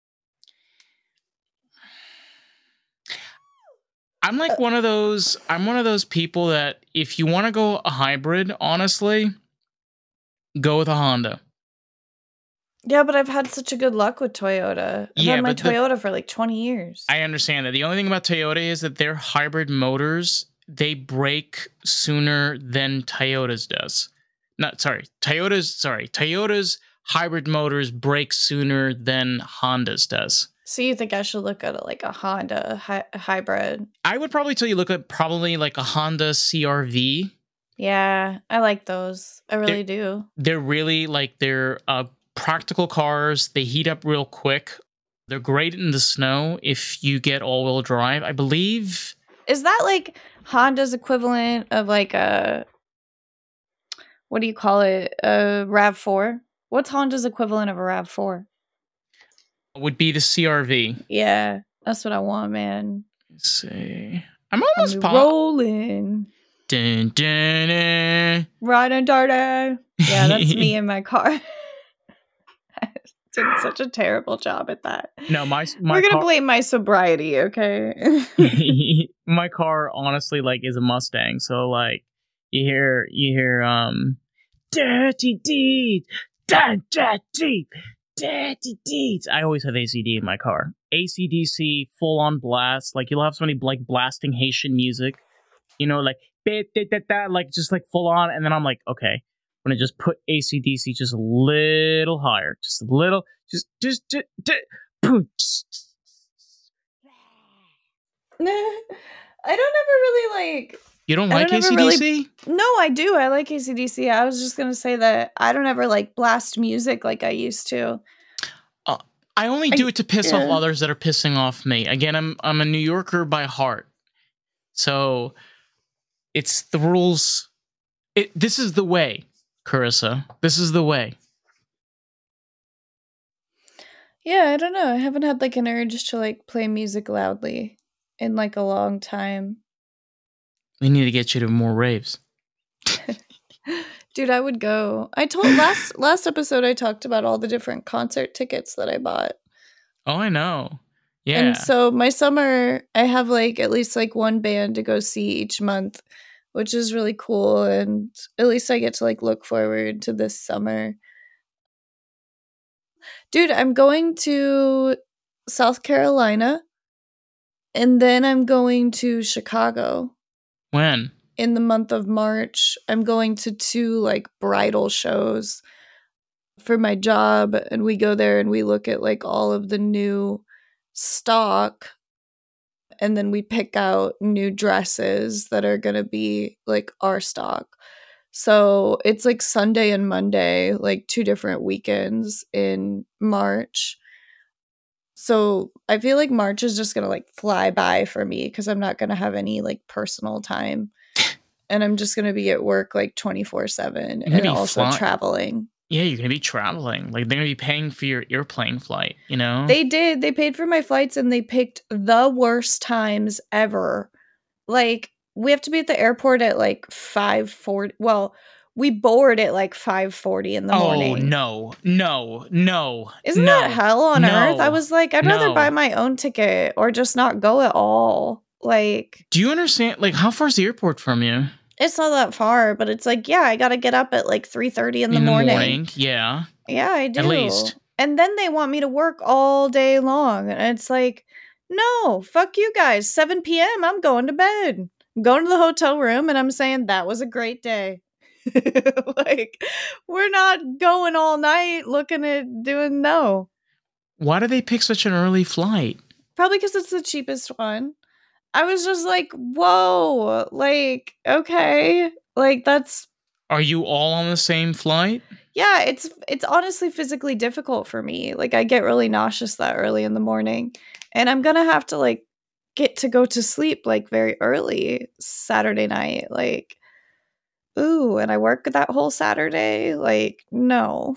I'm like one of those. I'm one of those people that if you want to go a hybrid, honestly, go with a Honda. Yeah, but I've had such a good luck with Toyota. I've Yeah, had my but the- Toyota for like twenty years. I understand that. The only thing about Toyota is that their hybrid motors, they break sooner than Toyota's does. Not sorry, Toyota's sorry, Toyota's hybrid motors break sooner than Honda's does. So you think I should look at it like a Honda hy- hybrid? I would probably tell you look at probably like a Honda C R V. Yeah, I like those. I really do. They're really like they're uh, practical cars. They heat up real quick. They're great in the snow if you get all-wheel drive. I believe. Is that like Honda's equivalent of like a, what do you call it? A RAV four? What's Honda's equivalent of a RAV four? Would be the C R V. Yeah, that's what I want, man. Let's see. I'm almost I'm po- rolling. Dun, dun, dun. Riding dirty. Yeah, that's me in my car. I did such a terrible job at that. No, my my We're gonna car, blame my sobriety, okay? my car honestly like is a Mustang. So like you hear you hear um dirty deeds, dirty dirty deeds. I always have A C D in my car. A C D C full on blast. Like you'll have somebody like blasting Haitian music. You know, like like just like full on, and then I'm like, okay, I'm gonna just put A C D C just a little higher, just a little, just just, just, just I don't ever really like. You don't I like don't ever A C D C? really- No, I do. I like A C D C. I was just gonna say that I don't ever like blast music like I used to. Uh, I only do I- it to piss off yeah. others that are pissing off me. Again, I'm I'm a New Yorker by heart, so it's the rules. It this is the way, Carissa. This is the way. Yeah, I don't know. I haven't had like an urge to like play music loudly in like a long time. We need to get you to more raves. Dude, I would go. I told last last episode I talked about all the different concert tickets that I bought. Oh, I know. Yeah. And so my summer I have like at least like one band to go see each month, which is really cool, and at least I get to like look forward to this summer. Dude, I'm going to South Carolina and then I'm going to Chicago. When? In the month of March. I'm going to two like bridal shows for my job, and we go there and we look at like all of the new stock, and then we pick out new dresses that are going to be like our stock. So it's like Sunday and Monday, like two different weekends in March. So I feel like March is just going to like fly by for me because I'm not going to have any like personal time. And I'm just going to be at work like twenty-four seven gonna and be also fly- traveling. Yeah, you're gonna be traveling. Like they're gonna be paying for your airplane flight. You know. They did. They paid for my flights and they picked the worst times ever. Like we have to be at the airport at like five forty. Well, we board at like five forty in the oh morning. no, no, no! Isn't no, that hell on no, earth? I was like, I'd rather no. buy my own ticket or just not go at all. Like, Do you understand? Like, how far is the airport from you? it's not that far, but it's like, yeah, I got to get up at like three thirty in the In morning. the morning, yeah. Yeah, I do. At least. And then they want me to work all day long. And it's like, no, fuck you guys. seven p.m., I'm going to bed. I'm going to the hotel room and I'm saying that was a great day. Like, we're not going all night looking at doing no. Why do they pick such an early flight? Probably because it's the cheapest one. I was just like, whoa, like, okay. Like, that's, Are you all on the same flight? yeah, it's it's honestly physically difficult for me. Like, I get really nauseous that early in the morning. And I'm going to have to, like, get to go to sleep, like, very early Saturday night. Like, ooh, and I work that whole Saturday. Like, no.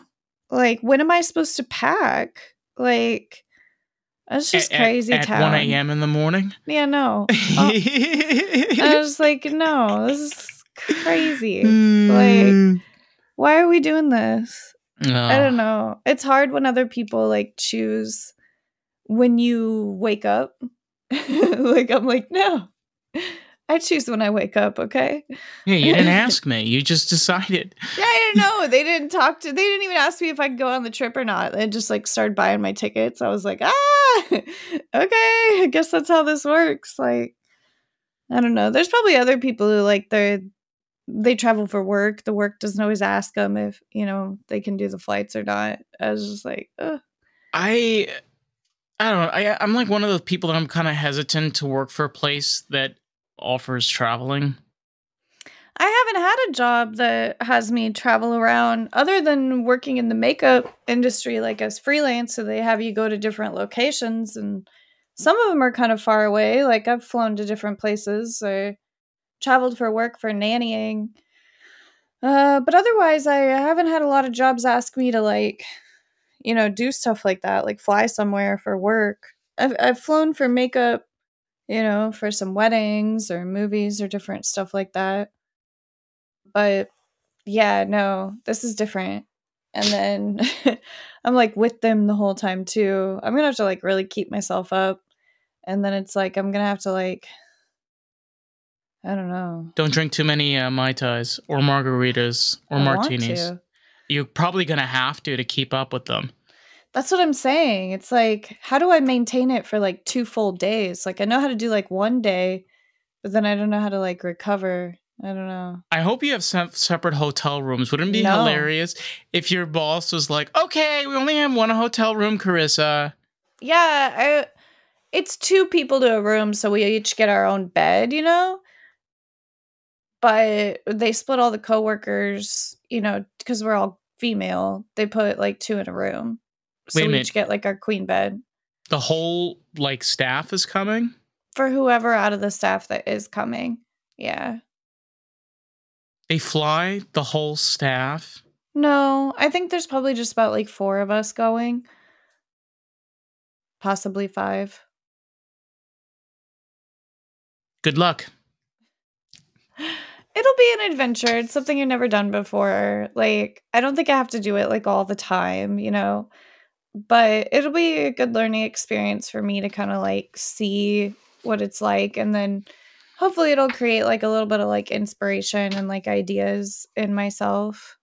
Like, when am I supposed to pack? Like, that's just at, crazy at, at town. one a.m. in the morning. Yeah, no. Oh, I was like, no, this is crazy. Like, why are we doing this? Oh. I don't know. It's hard when other people like choose when you wake up. Like, I'm like, no, I choose when I wake up. Okay. Yeah, you didn't ask me. You just decided. Yeah, I didn't know. They didn't talk to. They didn't even ask me if I could go on the trip or not. They just like started buying my tickets. I was like, ah, okay. I guess that's how this works. Like, I don't know. There's probably other people who like they they travel for work. The work doesn't always ask them if you know they can do the flights or not. I was just like, ugh. I I don't know. I I'm like one of those people that I'm kind of hesitant to work for a place that offers traveling. I haven't had a job that has me travel around other than working in the makeup industry, like as freelance. So they have you go to different locations, and some of them are kind of far away. Like I've flown to different places or traveled for work for nannying. Uh, but otherwise, I haven't had a lot of jobs ask me to like, you know, do stuff like that, like fly somewhere for work. I've I've flown for makeup, you know, for some weddings or movies or different stuff like that. But yeah, no, this is different. And then I'm like with them the whole time too. I'm gonna have to like really keep myself up. And then it's like I'm gonna have to like I don't know. Don't drink too many uh, Mai Tais or margaritas or I want martinis. to. You're probably gonna have to to keep up with them. That's what I'm saying. It's like, how do I maintain it for like two full days? Like I know how to do like one day, but then I don't know how to like recover. I don't know. I hope you have se- separate hotel rooms. Wouldn't it be No. hilarious if your boss was like, "Okay, we only have one hotel room, Carissa." Yeah, I it's two people to a room, so we each get our own bed, you know? But they split all the coworkers, you know, because we're all female. They put like two in a room. So Wait a we minute. each get like our queen bed The whole like staff is coming. for whoever out of the staff that is coming. Yeah. They fly the whole staff. No, I think there's probably just about like four of us going. Possibly five. Good luck. It'll be an adventure. It's something I've never done before. Like, I don't think I have to do it like all the time, you know? But it'll be a good learning experience for me to kind of like see what it's like. And then hopefully it'll create like a little bit of like inspiration and like ideas in myself.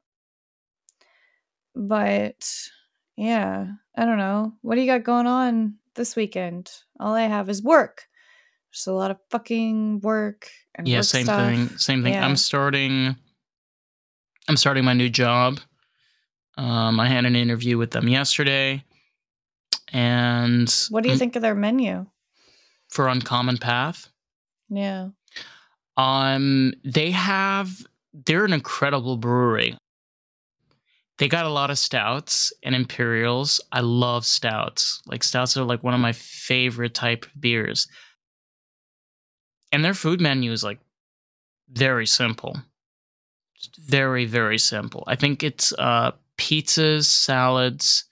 But yeah, I don't know. What do you got going on this weekend? All I have is work. Just a lot of fucking work and Yeah, work same stuff. thing. Same thing. Yeah. I'm starting. I'm starting my new job. Um, I had an interview with them yesterday, and What do you mm, think of their menu? for Uncommon Path, Yeah. um, they have. They're an incredible brewery. They got a lot of stouts and imperials. I love stouts. Like stouts are like one of my favorite type of beers. And their food menu is like very simple. Just very, very simple. I think it's uh pizzas, salads,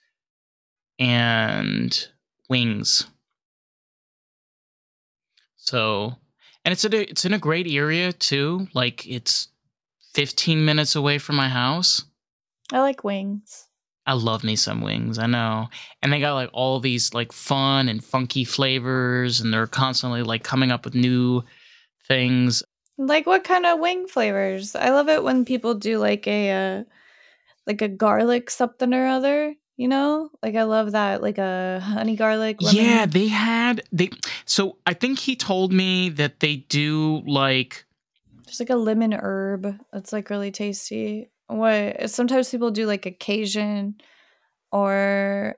and wings. So, and it's in a, it's in a great area too. Like it's fifteen minutes away from my house. I like wings. I love me some wings, I know. And they got like all these like fun and funky flavors, and they're constantly like coming up with new things. Like what kind of wing flavors? I love it when people do like a uh, like a garlic something or other, you know? Like I love that like a honey garlic lemon. Yeah, they had they so I think he told me that they do like There's like a lemon herb that's like really tasty. What sometimes people do like a Cajun or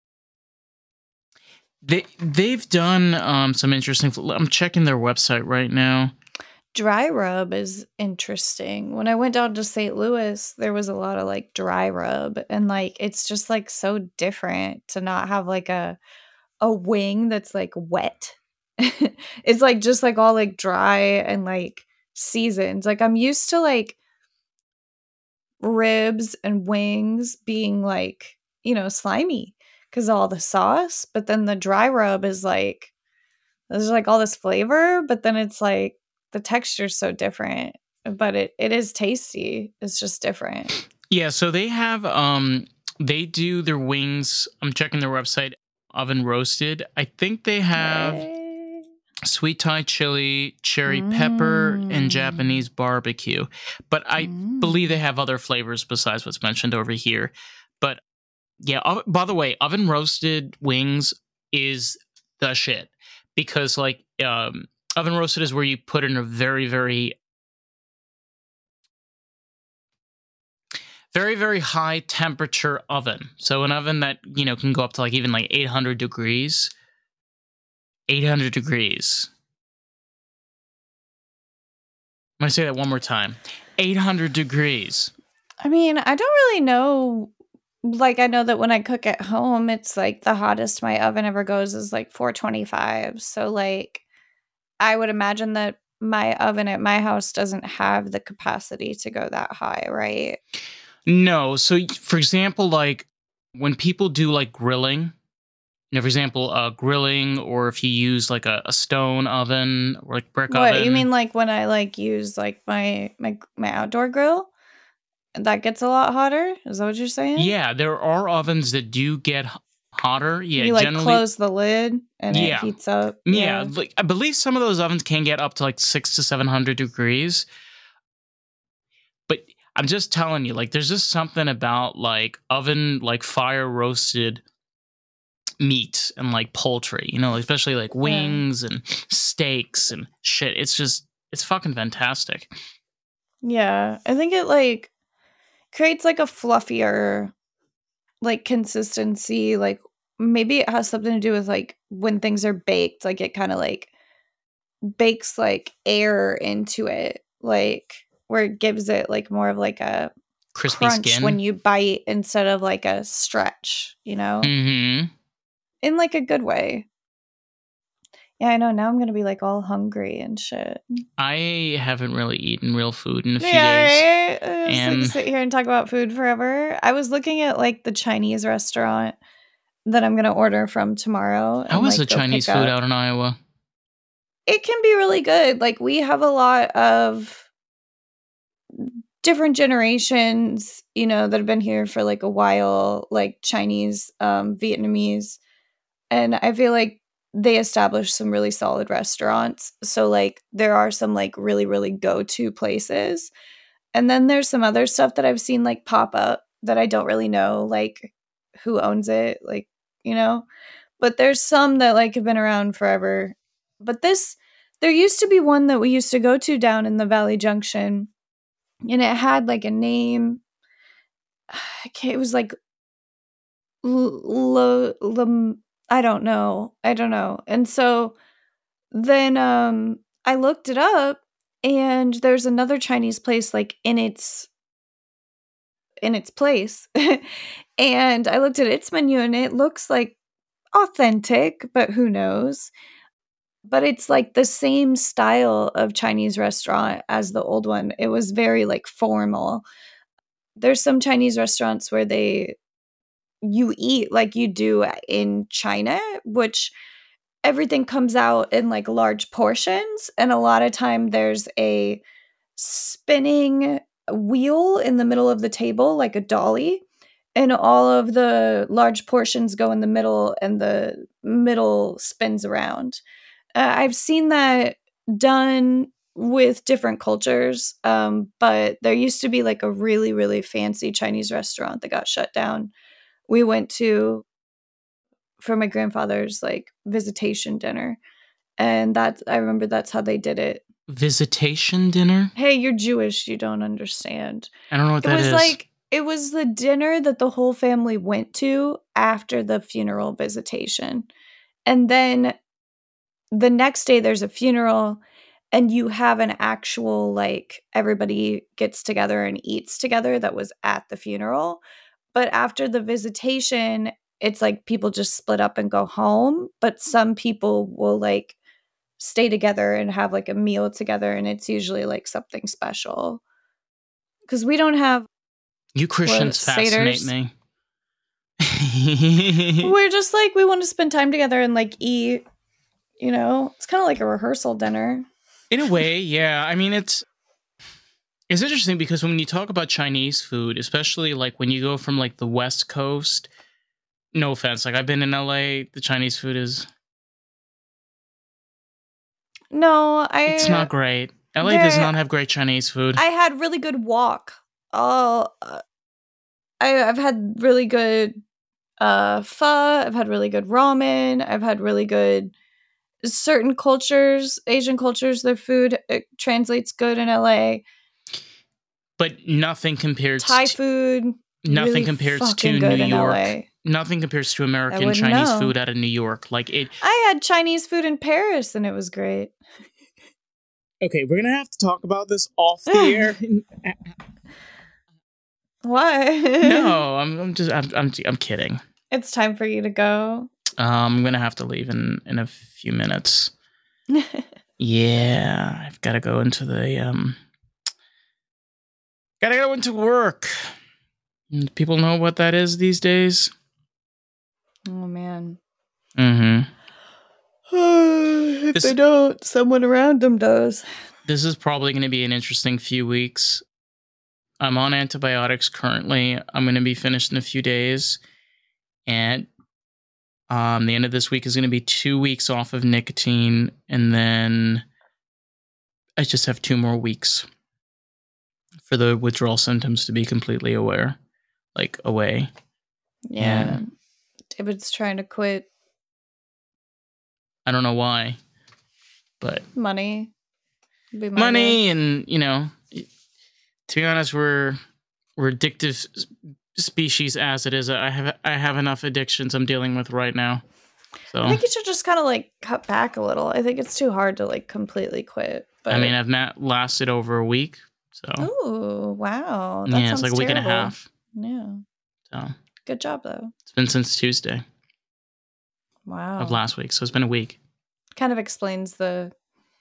they they've done um some interesting fl- I'm checking their website right now. dry rub is interesting. When I went down to Saint Louis, there was a lot of like dry rub and like it's just like so different to not have like a a wing that's like wet. It's like just like all like dry and like seasoned. Like I'm used to like ribs and wings being like, you know, slimy because all the sauce, but then the dry rub is like, there's like all this flavor, but then it's like the texture's so different, but it, it is tasty. It's just different. Yeah, so they have um they do their wings. I'm checking their website, oven roasted. I think they have Hey. sweet Thai chili, cherry pepper, and Mm. Japanese barbecue. But I Mm. believe they have other flavors besides what's mentioned over here. But yeah, ov- by the way, oven roasted wings is the shit because like um oven roasted is where you put in a very very very very high temperature oven. So an oven that, you know, can go up to like even like eight hundred degrees. eight hundred degrees. I'm going to say that one more time. eight hundred degrees. I mean, I don't really know. Like, I know that when I cook at home, it's like the hottest my oven ever goes is like four twenty-five. So, like, I would imagine that my oven at my house doesn't have the capacity to go that high, right? No. So, y- for example, like when people do like grilling, you know, for example, uh, grilling, or if you use like a, a stone oven or like brick What oven. you mean, like when I like use like my my my outdoor grill, that gets a lot hotter? Is that what you're saying? Yeah, there are ovens that do get h- hotter. Yeah, You like generally. close the lid and it Yeah. heats up. Yeah, Yeah. like I believe some of those ovens can get up to like six to seven hundred degrees. But I'm just telling you, like, there's just something about like oven, like fire roasted meat and like poultry, you know, especially like Yeah. wings and steaks and shit. It's just, it's fucking fantastic. Yeah. I think it like creates like a fluffier like consistency. Like maybe it has something to do with like when things are baked, like it kind of like bakes like air into it, like where it gives it like more of like a Crispy crunch skin. when you bite instead of like a stretch, you know, Mm-hmm. in like a good way. Yeah, I know. Now I'm gonna be like all hungry and shit. I haven't really eaten real food in a few days. Yeah, right? I just like And sit here and talk about food forever. I was looking at like the Chinese restaurant that I'm gonna order from tomorrow. how And is like the go Chinese pick food up. out in Iowa? It can be really good. Like we have a lot of different generations, you know, that have been here for like a while, like Chinese, um, Vietnamese. And I feel like they established some really solid restaurants. So like there are some like really, really go-to places. And then there's some other stuff that I've seen like pop up that I don't really know like who owns it, like, you know. But there's some that like have been around forever. But this there used to be one that we used to go to down in the Valley Junction, and it had like a name. I can't, it was like L- L- L- I don't know. I don't know. And so then um I looked it up, and there's another Chinese place like in its in its place. And I looked at its menu and it looks like authentic, but who knows? But it's like the same style of Chinese restaurant as the old one. It was very like formal. There's some Chinese restaurants where they you eat like you do in China, which everything comes out in like large portions, and a lot of time there's a spinning wheel in the middle of the table like a dolly, and all of the large portions go in the middle and the middle spins around. uh, I've seen that done with different cultures, um, but there used to be like a really really fancy Chinese restaurant that got shut down. We went to for my grandfather's like visitation dinner, and that I remember that's how they did it. Visitation dinner? Hey, you're Jewish, you don't understand. I don't know what It that was is. like it was the dinner that the whole family went to after the funeral visitation. And then the next day there's a funeral, and you have an actual like everybody gets together and eats together that was at the funeral. But after the visitation, it's like people just split up and go home, but some people will like stay together and have like a meal together, and it's usually like something special. Cuz we don't have You Christians What, fascinate satyrs? me. We're just like, we want to spend time together and like eat, you know? It's kind of like a rehearsal dinner. In a way, yeah. I mean, it's it's interesting because when you talk about Chinese food, especially like when you go from like the West Coast, no offense, like I've been in L A, the Chinese food is No, I it's not great. L A does there- not have great Chinese food. I had really good wok. Oh, uh, I I've had really good uh pho. I've had really good ramen. I've had really good certain cultures, Asian cultures. Their food it translates good in L A. But nothing compares Thai to food. nothing really compares to fucking New good in York. L A. Nothing compares to American wouldn't Chinese know. food out of New York. Like it I had Chinese food in Paris and it was great. Okay, we're gonna have to talk about this off the air. Why? No, I'm, I'm just, I'm, I'm, I'm kidding. It's time for you to go. Um, I'm gonna have to leave in in a few minutes. Yeah, I've got to go into the um. Gotta go into work. And people know what that is these days. Oh man. Mm-hmm. If This- they don't, someone around them does. This is probably going to be an interesting few weeks. I'm on antibiotics currently. I'm going to be finished in a few days. And um, the end of this week is going to be two weeks off of nicotine. And then I just have two more weeks for the withdrawal symptoms to be completely aware, like away. Yeah. David's trying to quit. I don't know why, but Money. Be my money and, you know, to be honest, we're we're addictive s- species as it is. I have I have enough addictions I'm dealing with right now. So I think you should just kind of like cut back a little. I think it's too hard to like completely quit. But I mean, I've not lasted over a week. So oh wow, that yeah, it's sounds like a week and a terrible. half. Yeah, So good job though. it's been since Tuesday Wow, of last week. So it's been a week. kind of explains the.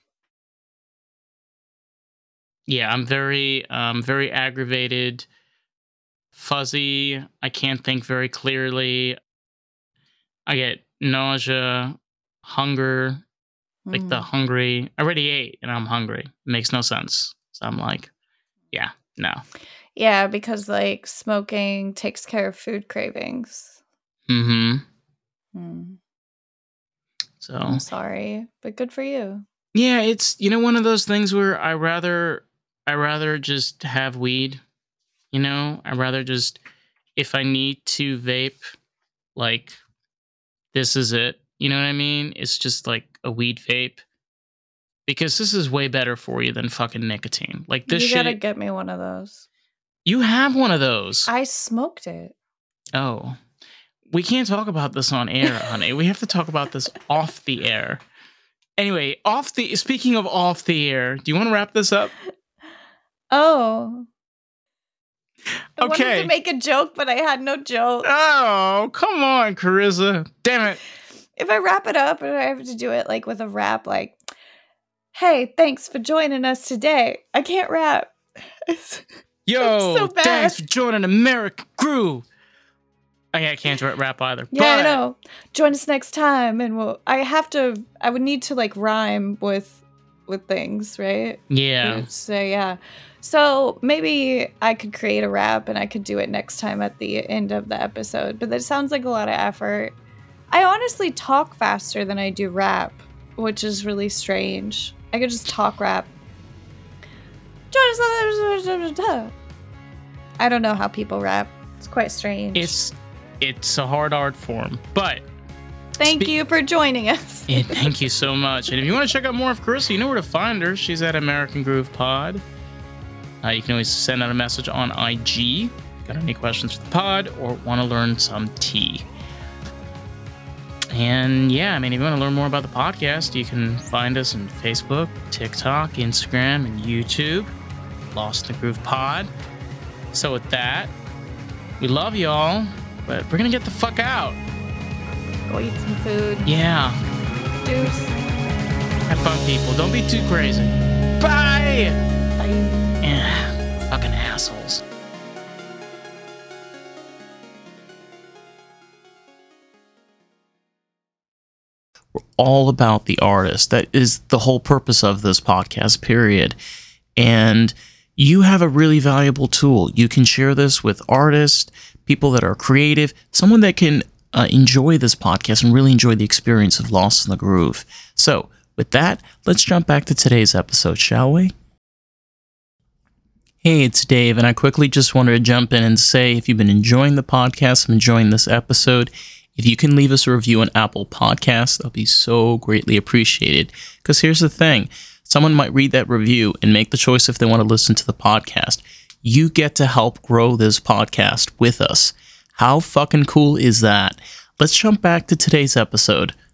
Yeah, I'm very, um, very aggravated, fuzzy. I can't think very clearly. I get nausea, hunger, like the Mm. hungry. I already ate and I'm hungry. It makes no sense. So I'm like, yeah, no. Yeah, because like smoking takes care of food cravings. Mm-hmm. Hmm. So I'm sorry, but good for you. yeah, it's you know one of those things where I rather I rather just have weed. You know, I rather just if I need to vape, like this is it. You know what I mean? It's just like a weed vape. Because this is way better for you than fucking nicotine. Like this you shit. gotta get me one of those. You have one of those. I smoked it. Oh. We can't talk about this on air, honey. We have to talk about this off the air. Anyway, off the speaking of off the air, do you want to wrap this up? Oh. I wanted Okay. to make a joke, but I had no joke. Oh, come on, Carissa. Damn it. If I wrap it up, and I have to do it like with a rap, like, "Hey, thanks for joining us today." I can't rap. Yo, so bad. thanks for joining American Groove. I, I can't rap either. Yeah, I but know. Join us next time, and we'll. I have to. I would need to like rhyme with, with things, right? Yeah. So yeah. So maybe I could create a rap, and I could do it next time at the end of the episode. But that sounds like a lot of effort. I honestly talk faster than I do rap, which is really strange. I could just talk rap. I don't know how people rap. It's quite strange. It's it's a hard art form, but Thank spe- you for joining us. yeah, thank you so much. And if you want to check out more of Carissa, you know where to find her. She's at American Groove Pod. Uh, you can always send out a message on I G. Got any questions for the pod or want to learn some tea? And yeah, I mean, if you want to learn more about the podcast, you can find us on Facebook, TikTok, Instagram, and YouTube. Lost in the Groove Pod. So with that, we love y'all, but we're gonna get the fuck out. Go eat some food. Yeah. Deuce. Have fun, people. Don't be too crazy. Bye! Bye. Yeah. Fucking assholes. We're all about the artist. That is the whole purpose of this podcast, period. And you have a really valuable tool. You can share this with artists, people that are creative, someone that can uh, enjoy this podcast and really enjoy the experience of Lost in the Groove. So with that, let's jump back to today's episode, shall we? Hey, it's Dave, and I quickly just wanted to jump in and say, if you've been enjoying the podcast, I'm enjoying this episode, if you can leave us a review on Apple Podcasts, that'll be so greatly appreciated. Because here's the thing, someone might read that review and make the choice if they want to listen to the podcast. You get to help grow this podcast with us. How fucking cool is that? Let's jump back to today's episode.